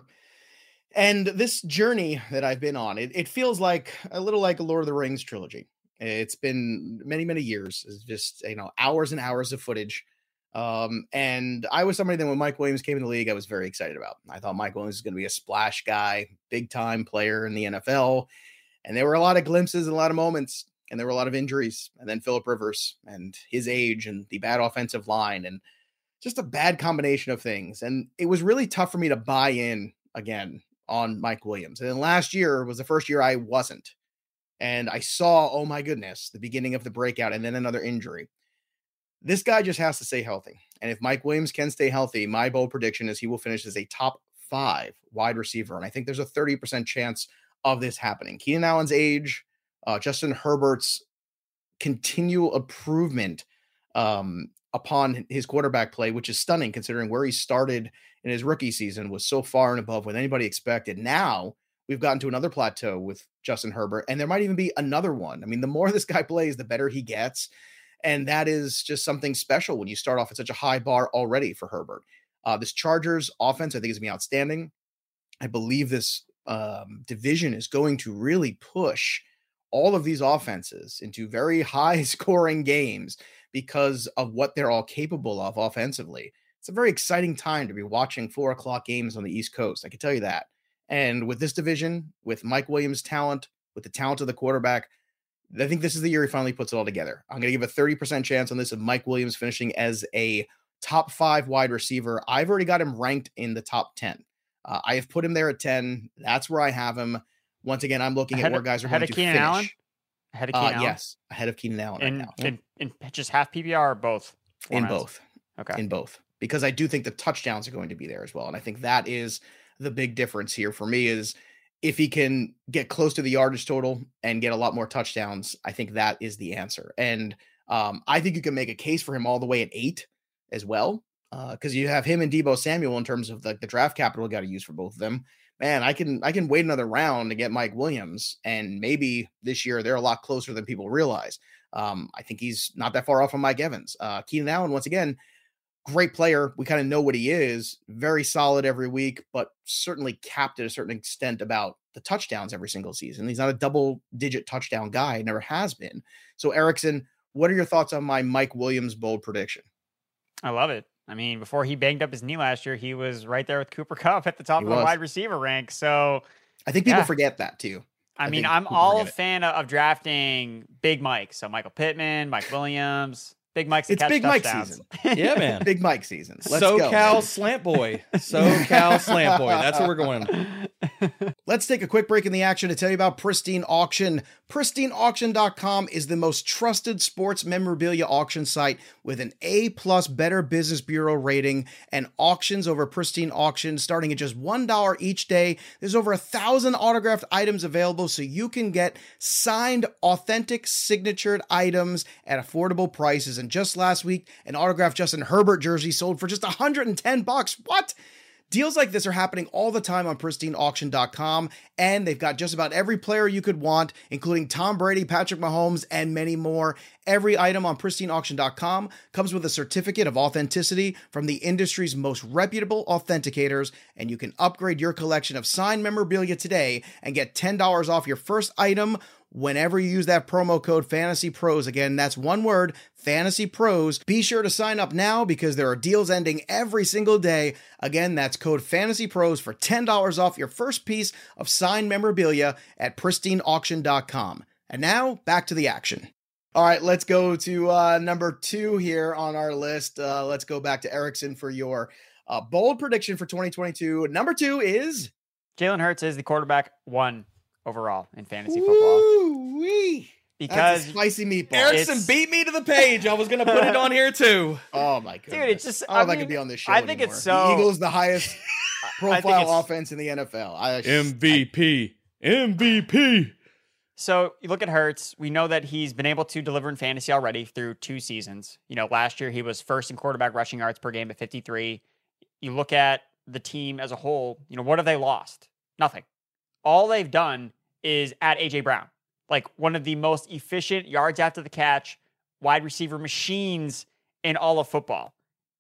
And this journey that I've been on, it, it feels like a little like a Lord of the Rings trilogy. It's been many, many years. It's just, you know, hours and hours of footage. Um, and I was somebody that when Mike Williams came in the league, I was very excited about. I thought Mike Williams was going to be a splash guy, big time player in the N F L. And there were a lot of glimpses and a lot of moments, and there were a lot of injuries. And then Phillip Rivers and his age and the bad offensive line and just a bad combination of things. And it was really tough for me to buy in again on Mike Williams. And then last year was the first year I wasn't. And I saw, oh my goodness, the beginning of the breakout and then another injury. This guy just has to stay healthy. And if Mike Williams can stay healthy, my bold prediction is he will finish as a top five wide receiver. And I think there's a thirty percent chance of this happening. Keenan Allen's age, uh, Justin Herbert's continual improvement um, upon his quarterback play, which is stunning considering where he started in his rookie season was so far and above what anybody expected. Now we've gotten to another plateau with Justin Herbert, and there might even be another one. I mean, the more this guy plays, the better he gets. And that is just something special when you start off at such a high bar already for Herbert. Uh, this Chargers offense, I think, is going to be outstanding. I believe this um, division is going to really push all of these offenses into very high scoring games because of what they're all capable of offensively. It's a very exciting time to be watching four o'clock games on the East Coast. I can tell you that. And with this division, with Mike Williams' talent, with the talent of the quarterback, I think this is the year he finally puts it all together. I'm going to give a thirty percent chance on this of Mike Williams finishing as a top five wide receiver. I've already got him ranked in the top ten. Uh, I have put him there at ten. That's where I have him. Once again, I'm looking ahead at where guys are going to Keenan finish. Allen? Ahead of Keenan uh, Allen? Yes, ahead of Keenan Allen in, right now. In, in just half P P R or both? In formats? both. Okay. In both. Because I do think the touchdowns are going to be there as well. And I think that is the big difference here for me is if he can get close to the yardage total and get a lot more touchdowns, I think that is the answer. And um, I think you can make a case for him all the way at eight as well. Because uh, you have him and Deebo Samuel in terms of the, the draft capital got to use for both of them. Man, I can I can wait another round to get Mike Williams, and maybe this year they're a lot closer than people realize. Um, I think he's not that far off from Mike Evans. Uh, Keenan Allen, once again, great player. We kind of know what he is. Very solid every week, but certainly capped at a certain extent about the touchdowns every single season. He's not a double-digit touchdown guy. Never has been. So, Erickson, what are your thoughts on my Mike Williams bold prediction? I love it. I mean, before he banged up his knee last year, he was right there with Cooper Kupp at the top He of the was. wide receiver rank. So I think people yeah. forget that too. I, I mean, think I'm people all a forget it. fan of, of drafting Big Mike. So Michael Pittman, Mike Williams, Big Mike's the It's catch Big Mike touchdowns. season. Yeah, man. Big Mike season. Let's go. SoCal Slant Boy. SoCal Slant Boy. That's where we're going. Let's take a quick break in the action to tell you about Pristine Auction. Pristine Auction dot com is the most trusted sports memorabilia auction site with an A plus Better Business Bureau rating and auctions over Pristine Auction starting at just one dollar each day. There's over a thousand autographed items available so you can get signed, authentic, signatured items at affordable prices. And just last week, an autographed Justin Herbert jersey sold for just one hundred ten bucks. What? Deals like this are happening all the time on Pristine Auction dot com, and they've got just about every player you could want, including Tom Brady, Patrick Mahomes, and many more. Every item on Pristine Auction dot com comes with a certificate of authenticity from the industry's most reputable authenticators, and you can upgrade your collection of signed memorabilia today and get ten dollars off your first item whenever you use that promo code Fantasy Pros. Again, that's one word, Fantasy Pros. Be sure to sign up now because there are deals ending every single day. Again, that's code Fantasy Pros for ten dollars off your first piece of signed memorabilia at pristine auction dot com. And now, back to the action. All right, let's go to uh, number two here on our list. Uh, let's go back to Erickson for your uh, bold prediction for twenty twenty-two. Number two is... Jalen Hurts is the quarterback one overall in fantasy football. Woo-wee. Because That's a spicy meatball. Erickson beat me to the page. I was going to put it on here too. Oh my goodness. Dude, it's just, I don't know I if I mean, could be on this show I think anymore. it's so... The Eagles, the highest profile it's- offense in the N F L. I, M V P. M V P. So you look at Hurts, we know that he's been able to deliver in fantasy already through two seasons. You know, last year he was first in quarterback rushing yards per game at fifty-three. You look at the team as a whole, you know, what have they lost? Nothing. All they've done is add A J Brown, like one of the most efficient yards after the catch, wide receiver machines in all of football.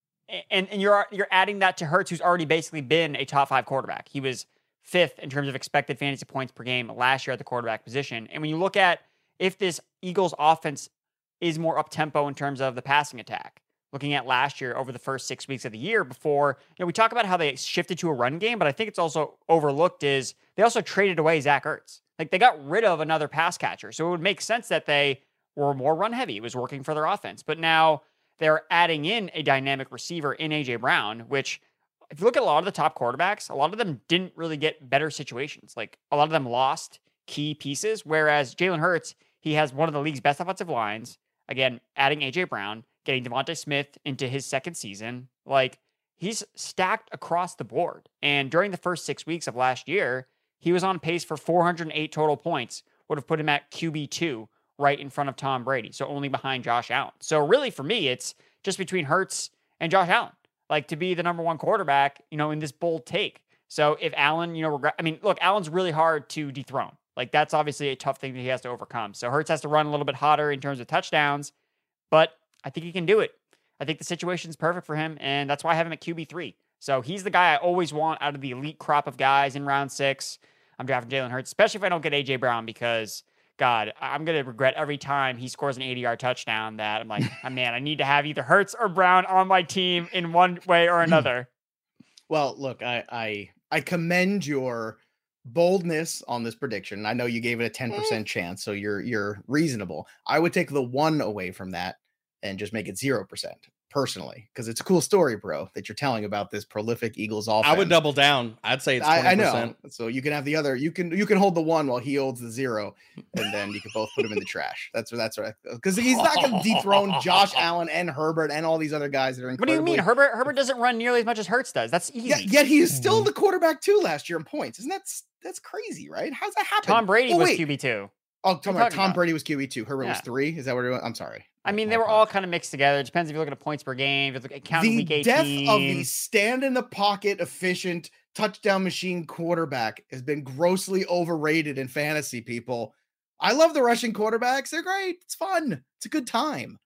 And and you're you're adding that to Hurts, who's already basically been a top five quarterback. He was fifth in terms of expected fantasy points per game last year at the quarterback position. And when you look at if this Eagles offense is more up-tempo in terms of the passing attack, looking at last year over the first six weeks of the year before, you know, we talk about how they shifted to a run game, but I think it's also overlooked is they also traded away Zach Ertz. Like they got rid of another pass catcher. So it would make sense that they were more run heavy. It was working for their offense. But now they're adding in a dynamic receiver in A J Brown, which if you look at a lot of the top quarterbacks, a lot of them didn't really get better situations. Like a lot of them lost key pieces, whereas Jalen Hurts, he has one of the league's best offensive lines. Again, adding A J Brown, getting Devontae Smith into his second season. Like he's stacked across the board. And during the first six weeks of last year, he was on pace for four hundred eight total points, would have put him at Q B two right in front of Tom Brady. So only behind Josh Allen. So really for me, it's just between Hurts and Josh Allen. Like to be the number one quarterback, you know, in this bold take. So if Allen, you know, regret, I mean, look, Allen's really hard to dethrone. Like that's obviously a tough thing that he has to overcome. So Hurts has to run a little bit hotter in terms of touchdowns, but I think he can do it. I think the situation's perfect for him, and that's why I have him at Q B three. So he's the guy I always want out of the elite crop of guys in round six. I'm drafting Jalen Hurts, especially if I don't get A J Brown, because God, I'm going to regret every time he scores an eighty-yard touchdown that I'm like, oh, man, I need to have either Hurts or Brown on my team in one way or another. Well, look, I, I I commend your boldness on this prediction. I know you gave it a ten percent chance, so you're you're reasonable. I would take the one away from that and just make it zero percent. Personally, because it's a cool story, bro, that you're telling about this prolific Eagles offense. I would double down. I'd say it's twenty percent. I, I know. So you can have the other. You can you can hold the one while he holds the zero, and then you can both put him in the trash. That's what that's right. Because he's not going to dethrone Josh Allen and Herbert and all these other guys that are incredibly. What do you mean? Herbert Herbert doesn't run nearly as much as Hurts does. That's easy. Yeah, yet he is still the quarterback too last year in points. Isn't that that's crazy, right? How's that happen? Tom Brady oh, was wait. Q B two. Oh, Tom, Tom about? Brady was Q B two. Herbert Yeah. was three. Is that what? It, I'm sorry. I mean, they were all kind of mixed together. It depends if you look at the points per game. If you look at counting The week eighteen. death of the stand in the pocket, efficient touchdown machine quarterback has been grossly overrated in fantasy. People, I love the rushing quarterbacks. They're great. It's fun. It's a good time.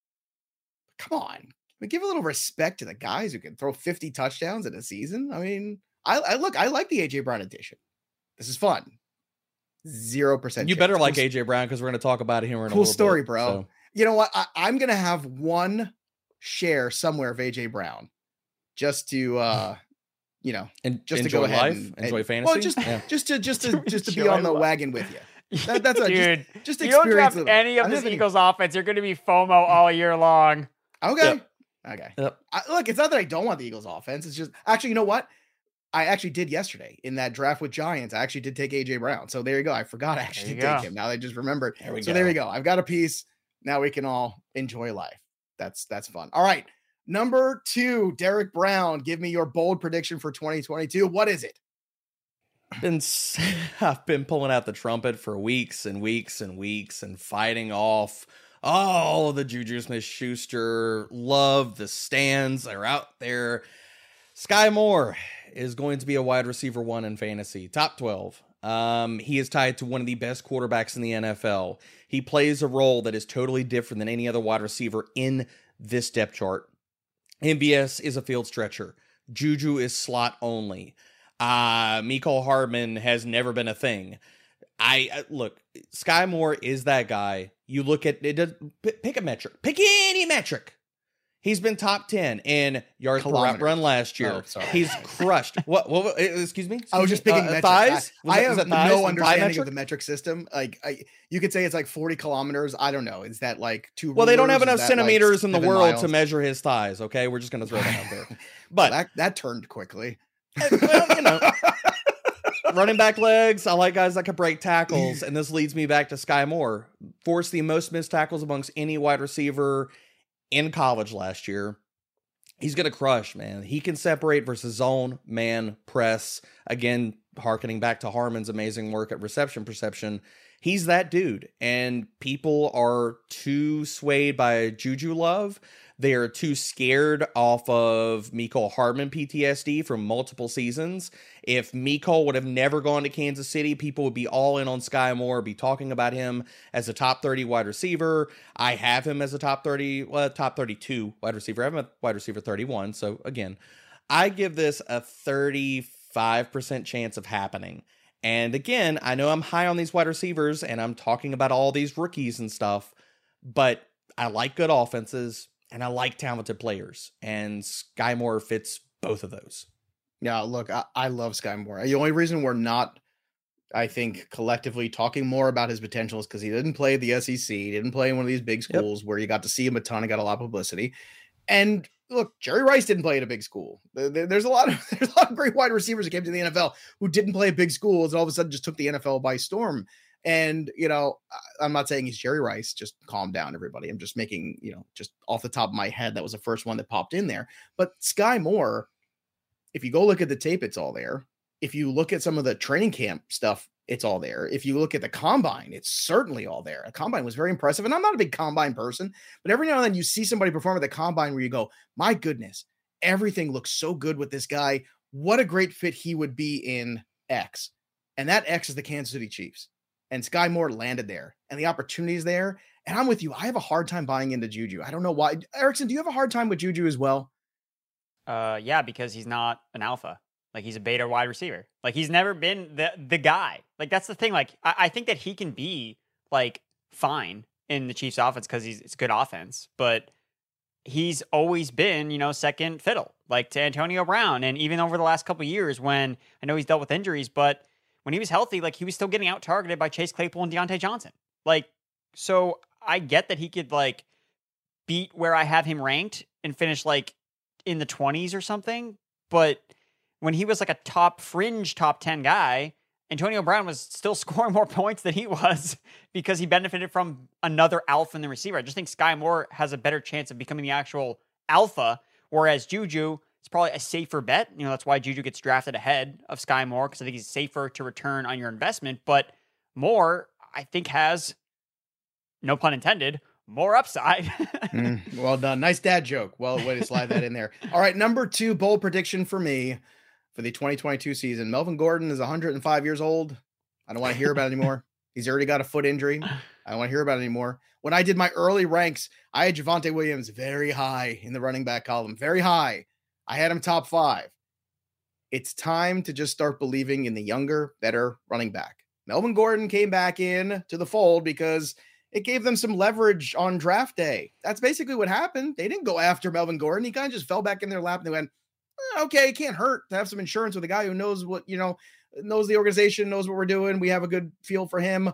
Come on, I mean, give a little respect to the guys who can throw fifty touchdowns in a season. I mean, I, I look. I like the A J Brown edition. This is fun. Zero percent. You better like A J Brown because we're going to talk about him in a Cool little story, bit, bro. so. You know what? I, I'm gonna have one share somewhere of A J Brown, just to, uh, you know, And just to enjoy go ahead life, and, enjoy and, fantasy. Well, just Yeah. just to just to just to be Enjoy on the life. wagon with you. That, that's a, Dude, just, just you don't experience. draft it. any I of don't this have any- Eagles offense. You're going to be FOMO all year long. Okay. Yep. Okay. Yep. I, look, it's not that I don't want the Eagles offense. It's just actually, you know what? I actually did yesterday in that draft with Giants. I actually did take A J Brown. So there you go. I forgot I actually you did take go. him. Now I just remembered. There we so go. there you go. I've got a piece. Now we can all enjoy life. That's that's fun. All right. Number two, Derek Brown. Give me your bold prediction for twenty twenty-two. What is it? been s- I've been pulling out the trumpet for weeks and weeks and weeks and fighting off all of the Juju Smith-Schuster love. The stands are out there. Sky Moore is going to be a wide receiver one in fantasy, top twelve. Um, he is tied to one of the best quarterbacks in the N F L. He plays a role that is totally different than any other wide receiver in this depth chart. M B S is a field stretcher. Juju is slot only. Uh, Mecole Hardman has never been a thing. I uh, look, Sky Moore is that guy. You look at it, does, pick a metric, pick any metric. He's been top ten in yards per route run last year. Oh, He's crushed. What, what? Excuse me? Excuse I was just picking uh, metrics. thighs. I, I have that no understanding of the metric system. Like, I, you could say it's like forty kilometers. I don't know. Is that like two? Well, they don't have enough centimeters like in the world miles? to measure his thighs. Okay, we're just gonna throw that out there. But well, that that turned quickly. Well, you know. Running back legs, I like guys that can break tackles, and this leads me back to Sky Moore. Forced the most missed tackles amongst any wide receiver in college last year. He's going to crush, man. He can separate versus zone, man, press. Again, hearkening back to Harmon's amazing work at reception perception. He's that dude, and people are too swayed by Juju love. They are too scared off of Mecole Hardman P T S D from multiple seasons. If Mecole would have never gone to Kansas City, people would be all in on Sky Moore, be talking about him as a top thirty wide receiver. I have him as a top thirty, well, top thirty-two wide receiver. I have him at wide receiver thirty-one. So again, I give this a thirty-five percent chance of happening. And again, I know I'm high on these wide receivers and I'm talking about all these rookies and stuff, but I like good offenses. And I like talented players, and Sky Moore fits both of those. Yeah, look, I, I love Sky Moore. The only reason we're not, I think, collectively talking more about his potential is because he didn't play at the S E C, he didn't play in one of these big schools yep. where you got to see him a ton and got a lot of publicity. And look, Jerry Rice didn't play at a big school. There's a lot of there's a lot of great wide receivers that came to the N F L who didn't play at big schools and all of a sudden just took the N F L by storm. And, you know, I'm not saying he's Jerry Rice. Just calm down, everybody. I'm just making, you know, just off the top of my head, that was the first one that popped in there. But Sky Moore, if you go look at the tape, it's all there. If you look at some of the training camp stuff, it's all there. If you look at the combine, it's certainly all there. The combine was very impressive. And I'm not a big combine person, but every now and then you see somebody perform at the combine where you go, my goodness, everything looks so good with this guy. What a great fit he would be in X. And that X is the Kansas City Chiefs. And Sky Moore landed there, and the opportunity is there. And I'm with you. I have a hard time buying into Juju. I don't know why. Erickson, do you have a hard time with Juju as well? Uh, yeah, because he's not an alpha. Like, he's a beta wide receiver. Like, he's never been the the guy. Like, that's the thing. Like, I, I think that he can be, like, fine in the Chiefs offense because he's it's good offense. But he's always been, you know, second fiddle, like, to Antonio Brown. And even over the last couple of years when I know he's dealt with injuries, but when he was healthy, like, he was still getting out targeted by Chase Claypool and Deontay Johnson. Like, so I get that he could, like, beat where I have him ranked and finish, like, in the twenties or something. But when he was, like, a top fringe top ten guy, Antonio Brown was still scoring more points than he was because he benefited from another alpha in the receiver. I just think Sky Moore has a better chance of becoming the actual alpha, whereas Juju, it's probably a safer bet. You know, that's why Juju gets drafted ahead of Sky Moore, because I think he's safer to return on your investment. But Moore, I think, has, no pun intended, more upside. mm, well done. Nice dad joke. Well, way to slide that in there. All right, number two bold prediction for me for the twenty twenty-two season. Melvin Gordon is one hundred five years old. I don't want to hear about it anymore. He's already got a foot injury. I don't want to hear about it anymore. When I did my early ranks, I had Javonte Williams very high in the running back column, very high. I had him top five. It's time to just start believing in the younger, better running back. Melvin Gordon came back in to the fold because it gave them some leverage on draft day. That's basically what happened. They didn't go after Melvin Gordon. He kind of just fell back in their lap and they went, eh, okay, it can't hurt to have some insurance with a guy who knows what, you know, knows the organization, knows what we're doing. We have a good feel for him.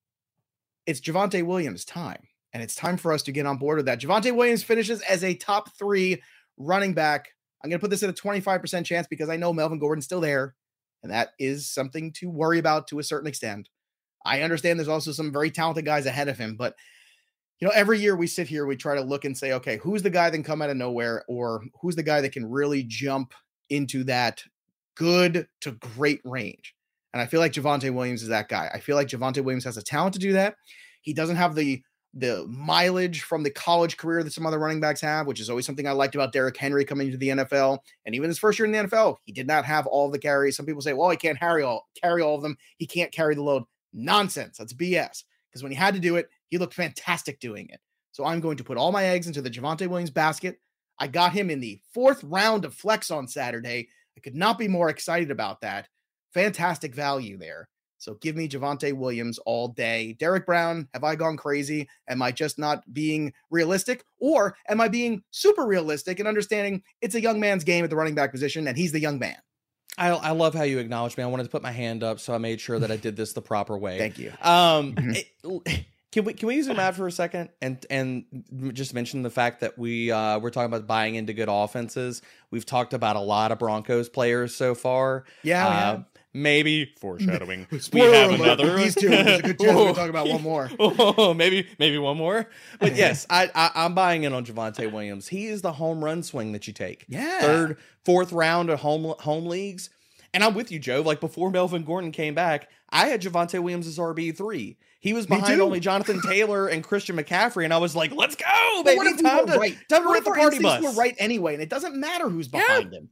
It's Javonte Williams' time, and it's time for us to get on board with that. Javonte Williams finishes as a top three running back. I'm going to put this at a twenty-five percent chance because I know Melvin Gordon's still there, and that is something to worry about to a certain extent. I understand there's also some very talented guys ahead of him, but you know, every year we sit here, we try to look and say, okay, who's the guy that can come out of nowhere, or who's the guy that can really jump into that good to great range? And I feel like Javonte Williams is that guy. I feel like Javonte Williams has the talent to do that. He doesn't have the the mileage from the college career that some other running backs have, which is always something I liked about Derrick Henry coming into the N F L. And even his first year in the N F L, he did not have all of the carries. Some people say, well, he can't carry all, carry all of them. He can't carry the load. Nonsense. That's B S. Because when he had to do it, he looked fantastic doing it. So I'm going to put all my eggs into the Javonte Williams basket. I got him in the fourth round of flex on Saturday. I could not be more excited about that. Fantastic value there. So give me Javonte Williams all day. Derek Brown, have I gone crazy? Am I just not being realistic? Or am I being super realistic and understanding it's a young man's game at the running back position and he's the young man? I, I love how you acknowledged me. I wanted to put my hand up, so I made sure that I did this the proper way. Thank you. Um, Mhm. it, can we can we zoom out for a second and and just mention the fact that we uh, we're talking about buying into good offenses. We've talked about a lot of Broncos players so far. Yeah, we uh, have. Maybe foreshadowing. we Spoiler have alert, another. These two. There's a good chance we'll talk about one more. Oh, maybe maybe one more. But yes, I, I I'm buying in on Javonte Williams. He is the home run swing that you take. Yeah. Third, fourth round of home home leagues. And I'm with you, Joe. Like before Melvin Gordon came back, I had Javonte Williams as R B three. He was Me behind too. only Jonathan Taylor and Christian McCaffrey, and I was like, "Let's go, But baby! what if we Time were to right? time to What rip if the our party instincts bus." were right anyway, and it doesn't matter who's behind him?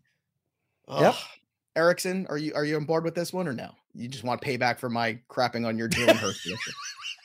Yep. Ugh. Erickson, are you are you on board with this one or no? You just want payback for my crapping on your Jalen Hurts prediction?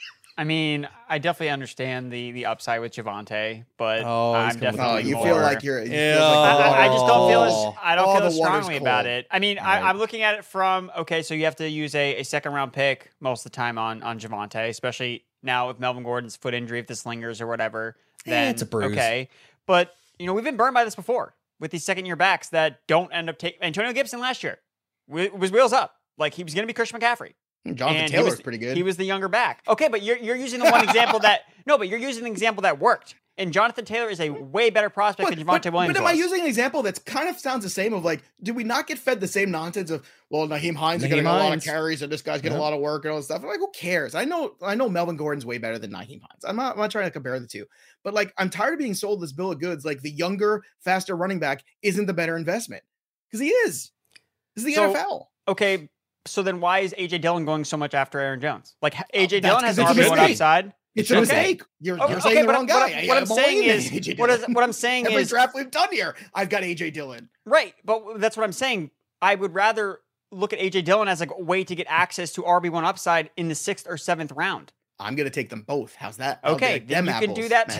I mean, I definitely understand the the upside with Javonte, but Oh, he's I'm coming definitely Oh, you more, feel like you're. You Yeah. feel like the I, water- I just don't feel Oh. as I don't Oh, feel the as water's strongly about cold. it. I mean, Right. I, I'm looking at it from okay, so you have to use a, a second round pick most of the time on on Javonte, especially now with Melvin Gordon's foot injury, if this lingers or whatever. Eh, Then it's a bruise. okay, but you know we've been burned by this before with these second year backs that don't end up taking. Antonio Gibson last year w- was wheels up, like he was going to be Christian McCaffrey. Jonathan And he Taylor's was- pretty good. He was the younger back. Okay, but you're you're using the one example that no, but you're using an example that worked. And Jonathan Taylor is a way better prospect than Javonte but, Williams. but am I was. using an example that's kind of sounds the same of like, did we not get fed the same nonsense of, well, Naheem Hines is Naheem getting a lot of Hines. carries and this guy's getting Yep. a lot of work and all this stuff? I'm like, who cares? I know, I know Melvin Gordon's way better than Naheem Hines. I'm not, I'm not trying to compare the two, but like, I'm tired of being sold this bill of goods. Like the younger, faster running back isn't the better investment because he is. This is the So- N F L. Okay, so then why is A J Dillon going so much after Aaron Jones? Like A J Oh, that's Dillon has 'cause it's a R B one mistake. upside. It's a Okay. mistake. You're, Okay, you're saying okay, the but wrong I'm- guy. what I'm- I what have I'm Mullen saying and is- A J what is- Dillon. what I'm saying Every is- draft we've done here, I've got A J Dillon. Right, but that's what I'm saying. I would rather look at A J Dillon as like a way to get access to R B one upside in the sixth or seventh round. I'm gonna take them both. How's that? I'll Okay, take then them you can do apples, that Matt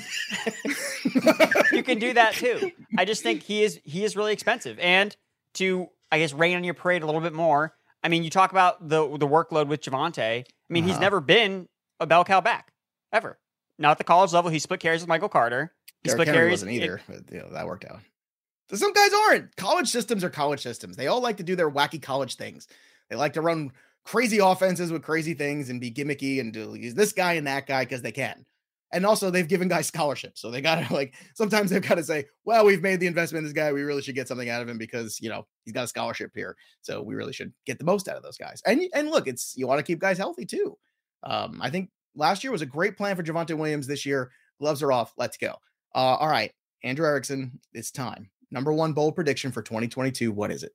too. Damon. You can do that too. I just think he is he is really expensive. And to I guess rain on your parade a little bit more. I mean, you talk about the the workload with Javonte. I mean, he's Uh-huh. never been a bell cow back ever. Not at the college level. He split carries with Michael Carter. He Derrick split Henry carries wasn't either, but you know, that worked out. So some guys aren't. College systems are college systems. They all like to do their wacky college things. They like to run crazy offenses with crazy things and be gimmicky and do use this guy and that guy because they can. And also they've given guys scholarships. So they gotta like sometimes they've got to say, well, we've made the investment in this guy. We really should get something out of him because you know he's got a scholarship here. So we really should get the most out of those guys. And and look, it's you want to keep guys healthy too. Um, I think last year was a great plan for Javonte Williams. This year, gloves are off. Let's go. Uh, all right, Andrew Erickson, it's time. Number one bold prediction for twenty twenty-two. What is it?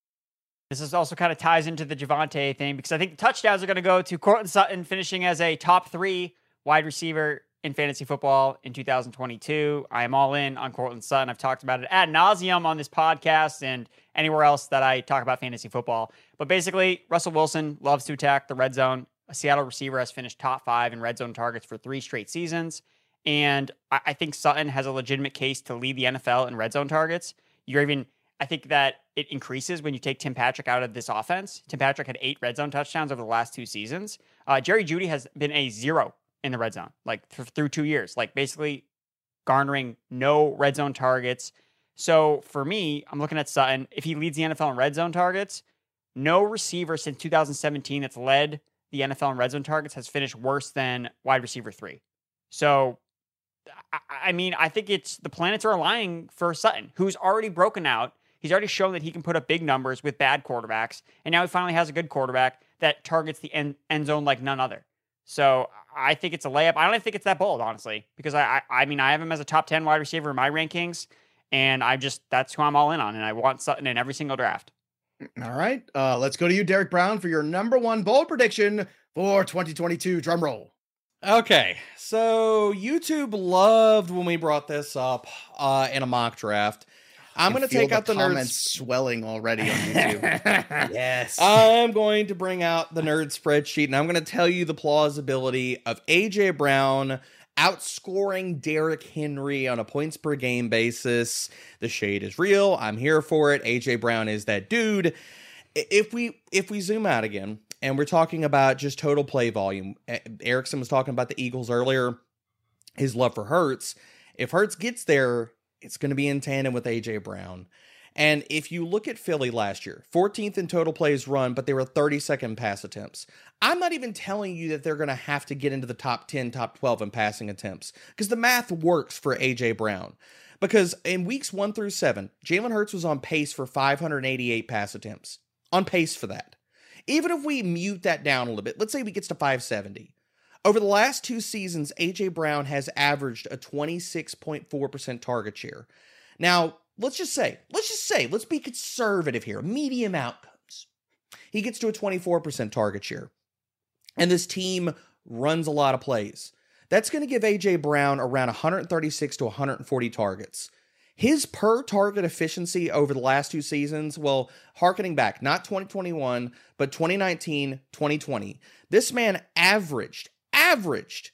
This is also kind of ties into the Javonte thing because I think the touchdowns are going to go to Courtland Sutton finishing as a top three wide receiver in fantasy football in two thousand twenty-two. I am all in on Courtland Sutton. I've talked about it ad nauseum on this podcast and anywhere else that I talk about fantasy football. But basically, Russell Wilson loves to attack the red zone. A Seattle receiver has finished top five in red zone targets for three straight seasons. And I, I think Sutton has a legitimate case to lead the N F L in red zone targets. You're even, I think that it increases when you take Tim Patrick out of this offense. Tim Patrick had eight red zone touchdowns over the last two seasons. Uh, Jerry Jeudy has been a zero in the red zone, like th- through two years, like basically garnering no red zone targets. So for me, I'm looking at Sutton. If he leads the N F L in red zone targets, no receiver since two thousand seventeen that's led the N F L in red zone targets has finished worse than wide receiver three. So, I, I mean, I think it's the planets are aligning for Sutton, who's already broken out. He's already shown that he can put up big numbers with bad quarterbacks. And now he finally has a good quarterback that targets the end, end zone like none other. So I think it's a layup. I don't even think it's that bold, honestly, because I, I, I mean, I have him as a top ten wide receiver in my rankings, and I just, that's who I'm all in on. And I want Sutton in every single draft. All right. Uh, let's go to you, Derek Brown, for your number one bold prediction for twenty twenty-two. Drum roll. Okay, so YouTube loved when we brought this up uh, in a mock draft. I'm going to take out the comments nerds. swelling already on YouTube. Yes. I'm going to bring out the nerd spreadsheet, and I'm going to tell you the plausibility of A J Brown outscoring Derrick Henry on a points per game basis. The shade is real. I'm here for it. A J Brown is that dude. If we if we zoom out again and we're talking about just total play volume. Erickson was talking about the Eagles earlier, his love for Hurts. If Hurts gets there, it's going to be in tandem with A J Brown. And if you look at Philly last year, fourteenth in total plays run, but they were thirty-second pass attempts. I'm not even telling you that they're going to have to get into the top ten, top twelve in passing attempts, because the math works for A J Brown. Because in weeks one through seven, Jalen Hurts was on pace for five hundred eighty-eight pass attempts. On pace for that. Even if we mute that down a little bit, let's say we gets to five seventy. Over the last two seasons, A J Brown has averaged a twenty-six point four percent target share. Now, let's just say, let's just say, let's be conservative here, medium outcomes. He gets to a twenty-four percent target share. And this team runs a lot of plays. That's going to give A J Brown around one thirty-six to one forty targets. His per target efficiency over the last two seasons, well, hearkening back, not twenty twenty-one, but twenty nineteen, twenty twenty, this man averaged, averaged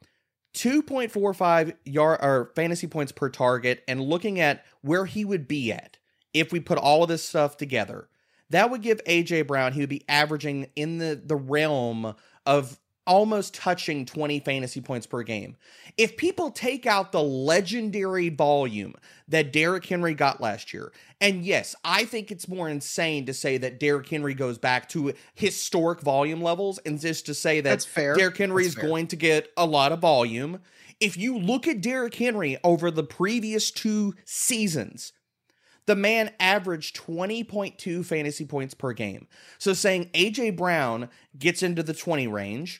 two point four five yard or fantasy points per target. And looking at where he would be at if we put all of this stuff together, that would give A J Brown, he would be averaging in the, the realm of almost touching twenty fantasy points per game. If people take out the legendary volume that Derrick Henry got last year, and yes, I think it's more insane to say that Derrick Henry goes back to historic volume levels and just to say that That's fair. Derrick Henry That's is fair. going to get a lot of volume. If you look at Derrick Henry over the previous two seasons, the man averaged twenty point two fantasy points per game. So saying A J Brown gets into the twenty range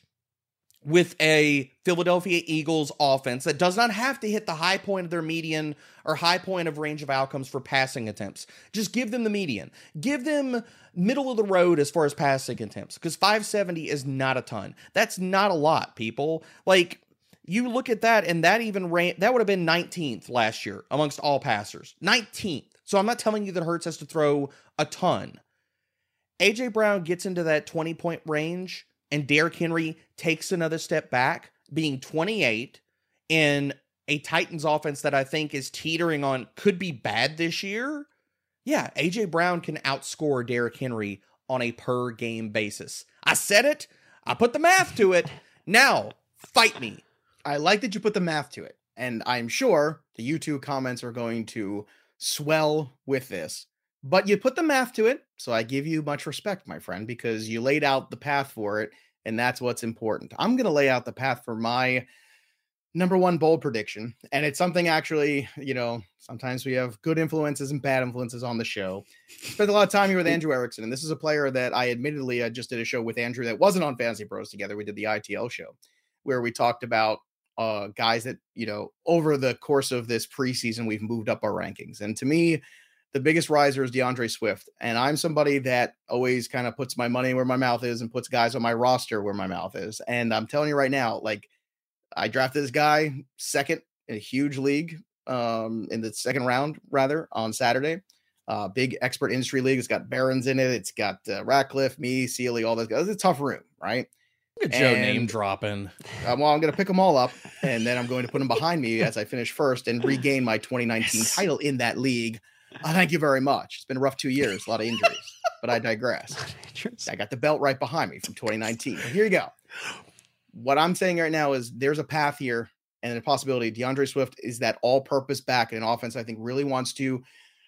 with a Philadelphia Eagles offense that does not have to hit the high point of their median or high point of range of outcomes for passing attempts. Just give them the median. Give them middle of the road as far as passing attempts, because five seventy is not a ton. That's not a lot, people. Like, you look at that, and that even ran, that would have been nineteenth last year amongst all passers. nineteenth. So I'm not telling you that Hurts has to throw a ton. A J Brown gets into that twenty-point range, and Derrick Henry takes another step back, being twenty-eight in a Titans offense that I think is teetering on, could be bad this year. Yeah, A J Brown can outscore Derrick Henry on a per game basis. I said it. I put the math to it. Now, fight me. I like that you put the math to it. And I'm sure the YouTube comments are going to swell with this. But you put the math to it, so I give you much respect, my friend, because you laid out the path for it, and that's what's important. I'm going to lay out the path for my number one bold prediction, and it's something actually, you know, sometimes we have good influences and bad influences on the show. Spent a lot of time here with Andrew Erickson, and this is a player that I admittedly I just did a show with Andrew that wasn't on Fantasy Pros together. We did the I T L show, where we talked about uh, guys that, you know, over the course of this preseason, we've moved up our rankings. And to me, the biggest riser is DeAndre Swift. And I'm somebody that always kind of puts my money where my mouth is and puts guys on my roster where my mouth is. And I'm telling you right now, like, I drafted this guy second in a huge league um, in the second round, rather, on Saturday. Uh, big expert industry league. It's got Barons in it. It's got uh, Ratcliffe, me, Sealy, all those guys. It's a tough room, right? Look at Joe And- name dropping. Uh, well, I'm going to pick them all up, and then I'm going to put them behind me as I finish first and regain my twenty nineteen Yes. title in that league. Uh, thank you very much. It's been a rough two years, a lot of injuries, but I digress. I got the belt right behind me from twenty nineteen. But here you go. What I'm saying right now is there's a path here and a possibility. DeAndre Swift is that all-purpose back in an offense I think really wants to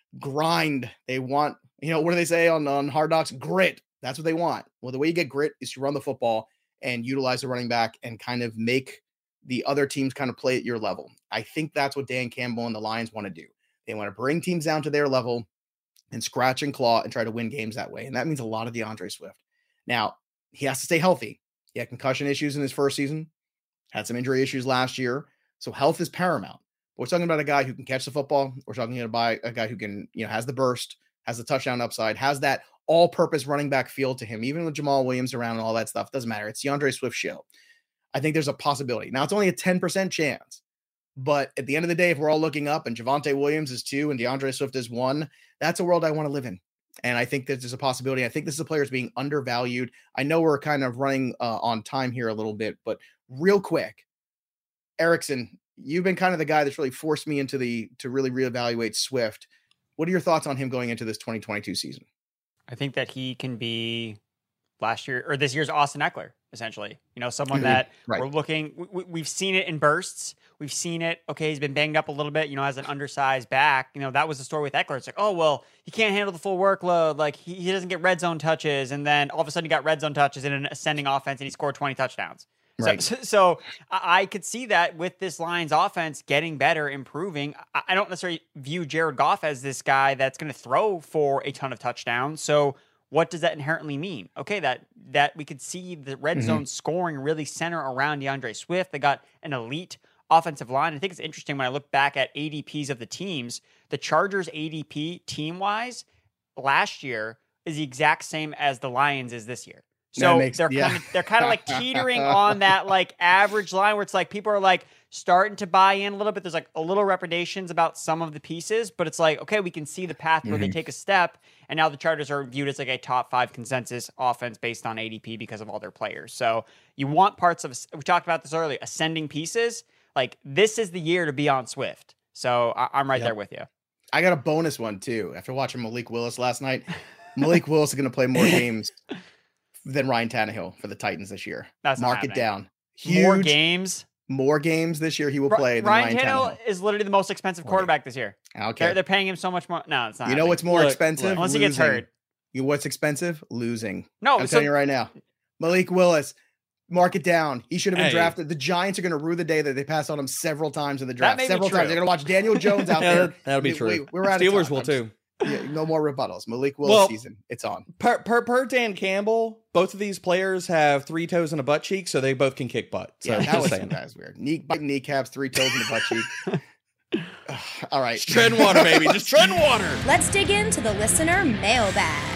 grind. They want, you know, what do they say on, on Hard Knocks? Grit. That's what they want. Well, the way you get grit is to run the football and utilize the running back and kind of make the other teams kind of play at your level. I think that's what Dan Campbell and the Lions want to do. They want to bring teams down to their level and scratch and claw and try to win games that way. And that means a lot of DeAndre Swift. Now, he has to stay healthy. He had concussion issues in his first season, had some injury issues last year. So health is paramount. But we're talking about a guy who can catch the football. We're talking about a guy who can, you know, has the burst, has the touchdown upside, has that all-purpose running back feel to him, even with Jamal Williams around and all that stuff. Doesn't matter. It's DeAndre Swift's show. I think there's a possibility. Now, it's only a ten percent chance. But at the end of the day, if we're all looking up and Javonte Williams is two and DeAndre Swift is one, that's a world I want to live in. And I think that there's a possibility. I think this is a player is being undervalued. I know we're kind of running uh, on time here a little bit, but real quick, Erickson, you've been kind of the guy that's really forced me into the to really reevaluate Swift. What are your thoughts on him going into this twenty twenty-two season? I think that he can be last year or this year's Austin Eckler, essentially. You know, someone Mhm. that Right. we're looking, we, we've seen it in bursts. We've seen it. Okay, he's been banged up a little bit, you know, as an undersized back. You know, that was the story with Eckler. It's like, oh, well, he can't handle the full workload. Like, he, he doesn't get red zone touches. And then all of a sudden, he got red zone touches in an ascending offense and he scored twenty touchdowns. Right. So, so, so I I could see that with this Lions offense getting better, improving. I, I don't necessarily view Jared Goff as this guy that's going to throw for a ton of touchdowns. So, what does that inherently mean? Okay, that that we could see the red Mhm. zone scoring really center around DeAndre Swift. They got an elite offensive line. I think it's interesting when I look back at A D Ps of the teams, the Chargers A D P team-wise last year is the exact same as the Lions is this year. That So makes- they're yeah. kind of they're kind of like teetering on that like average line where it's like people are like starting to buy in a little bit. There's like a little repridations about some of the pieces, but it's like, okay, we can see the path where they Mhm. take a step. And now the Chargers are viewed as like a top five consensus offense based on A D P because of all their players. So you want parts of, we talked about this earlier, ascending pieces. Like this is the year to be on Swift. So I, I'm right Yep. there with you. I got a bonus one too. After watching Malik Willis last night, Malik Willis is going to play more games than Ryan Tannehill for the Titans this year. That's not Mark it happening. down. Huge, More games. more games this year he will Ri- play than Ryan Ryan, Tannehill Tannehill. is literally the most expensive Okay. quarterback this year. Okay. They're, they're paying him so much more. No, it's not. You know happening. what's more Look, expensive? look. Unless he gets Losing. hurt. You know what's expensive? Losing. No, I'm so telling you right now. Malik Willis, mark it down. He should have been Hey. drafted. The Giants are going to rue the day that they passed on him several times in the draft. may be Several true. times. They're going to watch Daniel Jones out Yeah, there. that- that'll be We- true. we- we're out of Steelers time. will I'm too. Yeah, no more rebuttals. Malik Willis Well- season. It's on. Per, per per Dan Campbell, both of these players have three toes and a butt cheek, so they both can kick butt. So Yeah, that just was, saying. that was weird. Knee, bite kneecaps, three toes in the butt cheek. All right. Just treading water, baby. Just treading water. Let's dig into the listener mailbag.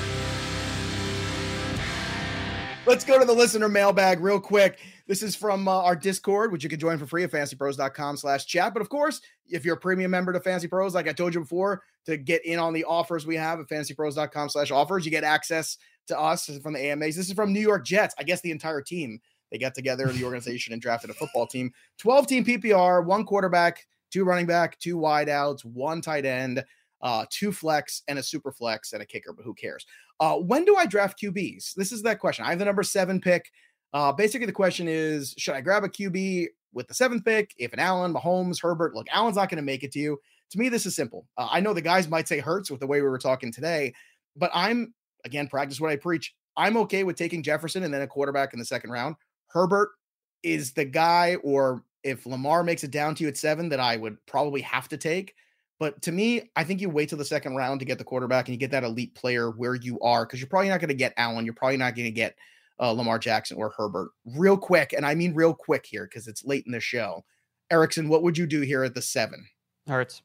Let's go to the listener mailbag real quick. This is from uh, our Discord, which you can join for free at fantasypros.com slash chat. But of course, if you're a premium member to Fantasy Pros, like I told you before, to get in on the offers we have at fantasypros.com slash offers, you get access to us from the A M As. This is from New York Jets. I guess the entire team. They got together in the organization and drafted a football team. twelve team P P R, one quarterback, two running back, two wideouts, one tight end, uh, two flex, and a super flex, and a kicker, but who cares? Uh, when do I draft Q Bs? This is that question. I have the number seven pick. Uh, basically, the question is, should I grab a Q B with the seventh pick? If an Allen, Mahomes, Herbert, look, Allen's not going to make it to you. To me, this is simple. Uh, I know the guys might say Hurts with the way we were talking today, but I'm, again, practice what I preach. I'm okay with taking Jefferson and then a quarterback in the second round. Herbert is the guy, or if Lamar makes it down to you at seven, that I would probably have to take. But to me, I think you wait till the second round to get the quarterback and you get that elite player where you are, because you're probably not going to get Allen. You're probably not going to get uh, Lamar Jackson or Herbert. Real quick, and I mean real quick here because it's late in the show. Erickson, what would you do here at the seven? Hurts.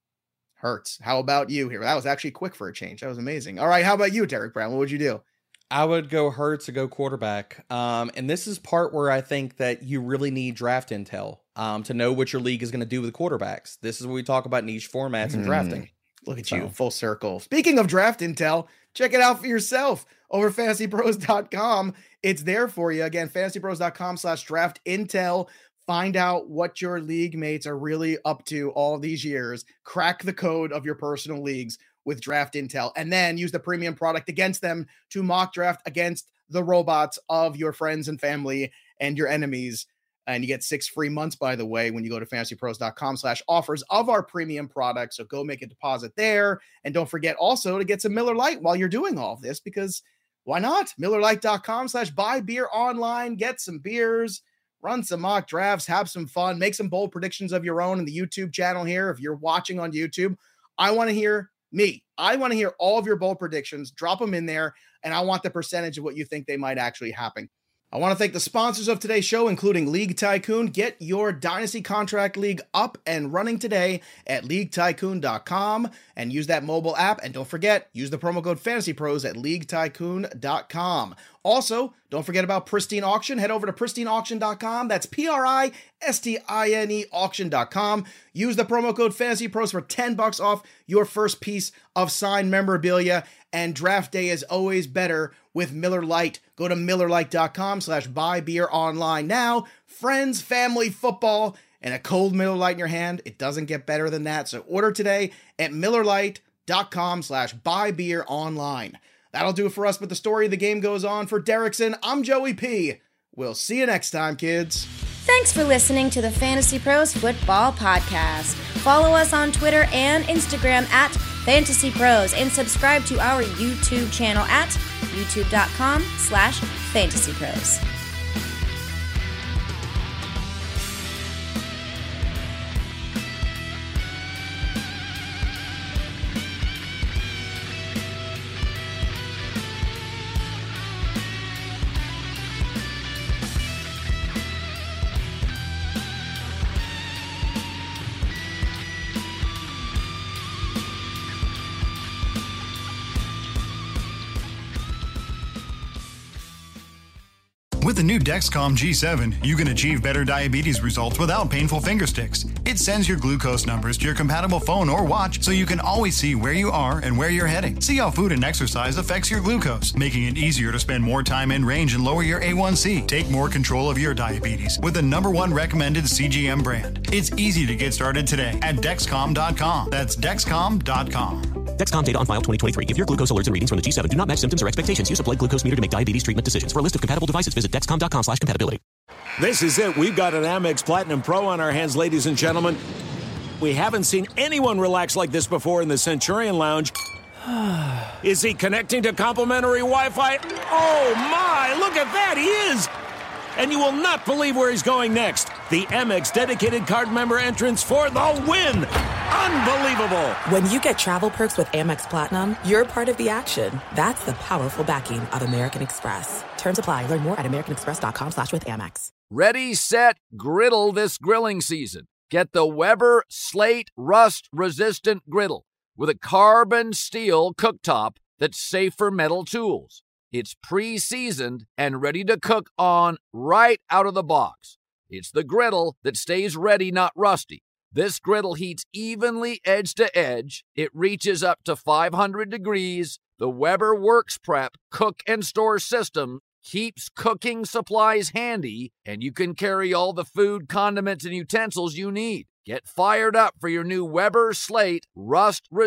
Hurts. How about you here? That was actually quick for a change. That was amazing. All right, how about you, Derek Brown? What would you do? I would go Hurts to go quarterback. Um, and this is part where I think that you really need draft intel um, to know what your league is going to do with quarterbacks. This is where we talk about niche formats and Mm. drafting. Look at So- you, full circle. Speaking of draft intel, check it out for yourself over fantasy pros dot com. It's there for you. Again, fantasy pros dot com slash draft intel. Find out what your league mates are really up to all these years. Crack the code of your personal leagues with draft intel, and then use the premium product against them to mock draft against the robots of your friends and family and your enemies. And you get six free months, by the way, when you go to fantasy pros dot com slash offers of our premium product. So go make a deposit there. And don't forget also to get some Miller Lite while you're doing all of this, because why not? Miller Lite dot com slash buy beer online, get some beers, run some mock drafts, have some fun, make some bold predictions of your own in the YouTube channel here. If you're watching on YouTube, I want to hear me. I want to hear all of your bold predictions. Drop them in there, and I want the percentage of what you think they might actually happen. I want to thank the sponsors of today's show, including League Tycoon. Get your Dynasty Contract League up and running today at league tycoon dot com and use that mobile app. And don't forget, use the promo code FantasyPros at league tycoon dot com. Also, don't forget about Pristine Auction. Head over to pristine auction dot com. That's P R I S T I N E auction dot com. Use the promo code FantasyPros for ten bucks off your first piece of signed memorabilia. And draft day is always better with Miller Lite. Go to miller lite dot com slash buy beer online now. Friends, family, football, and a cold Miller Lite in your hand. It doesn't get better than that. So order today at miller lite dot com slash buy beer online. That'll do it for us, but the story of the game goes on. For Derrickson, I'm Joey P. We'll see you next time, kids. Thanks for listening to the Fantasy Pros Football Podcast. Follow us on Twitter and Instagram at Fantasy Pros and subscribe to our YouTube channel at youtube.com slash Fantasy Pros. With the new Dexcom G seven, you can achieve better diabetes results without painful finger sticks. It sends your glucose numbers to your compatible phone or watch so you can always see where you are and where you're heading. See how food and exercise affects your glucose, making it easier to spend more time in range and lower your A one C. Take more control of your diabetes with the number one recommended C G M brand. It's easy to get started today at Dexcom dot com. That's Dexcom dot com. Dexcom data on file twenty twenty-three. If your glucose alerts and readings from the G seven do not match symptoms or expectations, use a blood glucose meter to make diabetes treatment decisions. For a list of compatible devices, visit Dexcom dot com slash compatibility. This is it. We've got an Amex Platinum Pro on our hands, ladies and gentlemen. We haven't seen anyone relax like this before in the Centurion Lounge. Is he connecting to complimentary Wi-Fi? Oh, my! Look at that! He is! And you will not believe where he's going next. The Amex dedicated card member entrance for the win. Unbelievable. When you get travel perks with Amex Platinum, you're part of the action. That's the powerful backing of American Express. Terms apply. Learn more at americanexpress.com slash with Amex. Ready, set, griddle this grilling season. Get the Weber Slate Rust-Resistant Griddle with a carbon steel cooktop that's safe for metal tools. It's pre-seasoned and ready to cook on right out of the box. It's the griddle that stays ready, not rusty. This griddle heats evenly edge to edge. It reaches up to five hundred degrees. The Weber Works Prep cook and store system keeps cooking supplies handy, and you can carry all the food, condiments, and utensils you need. Get fired up for your new Weber Slate Rust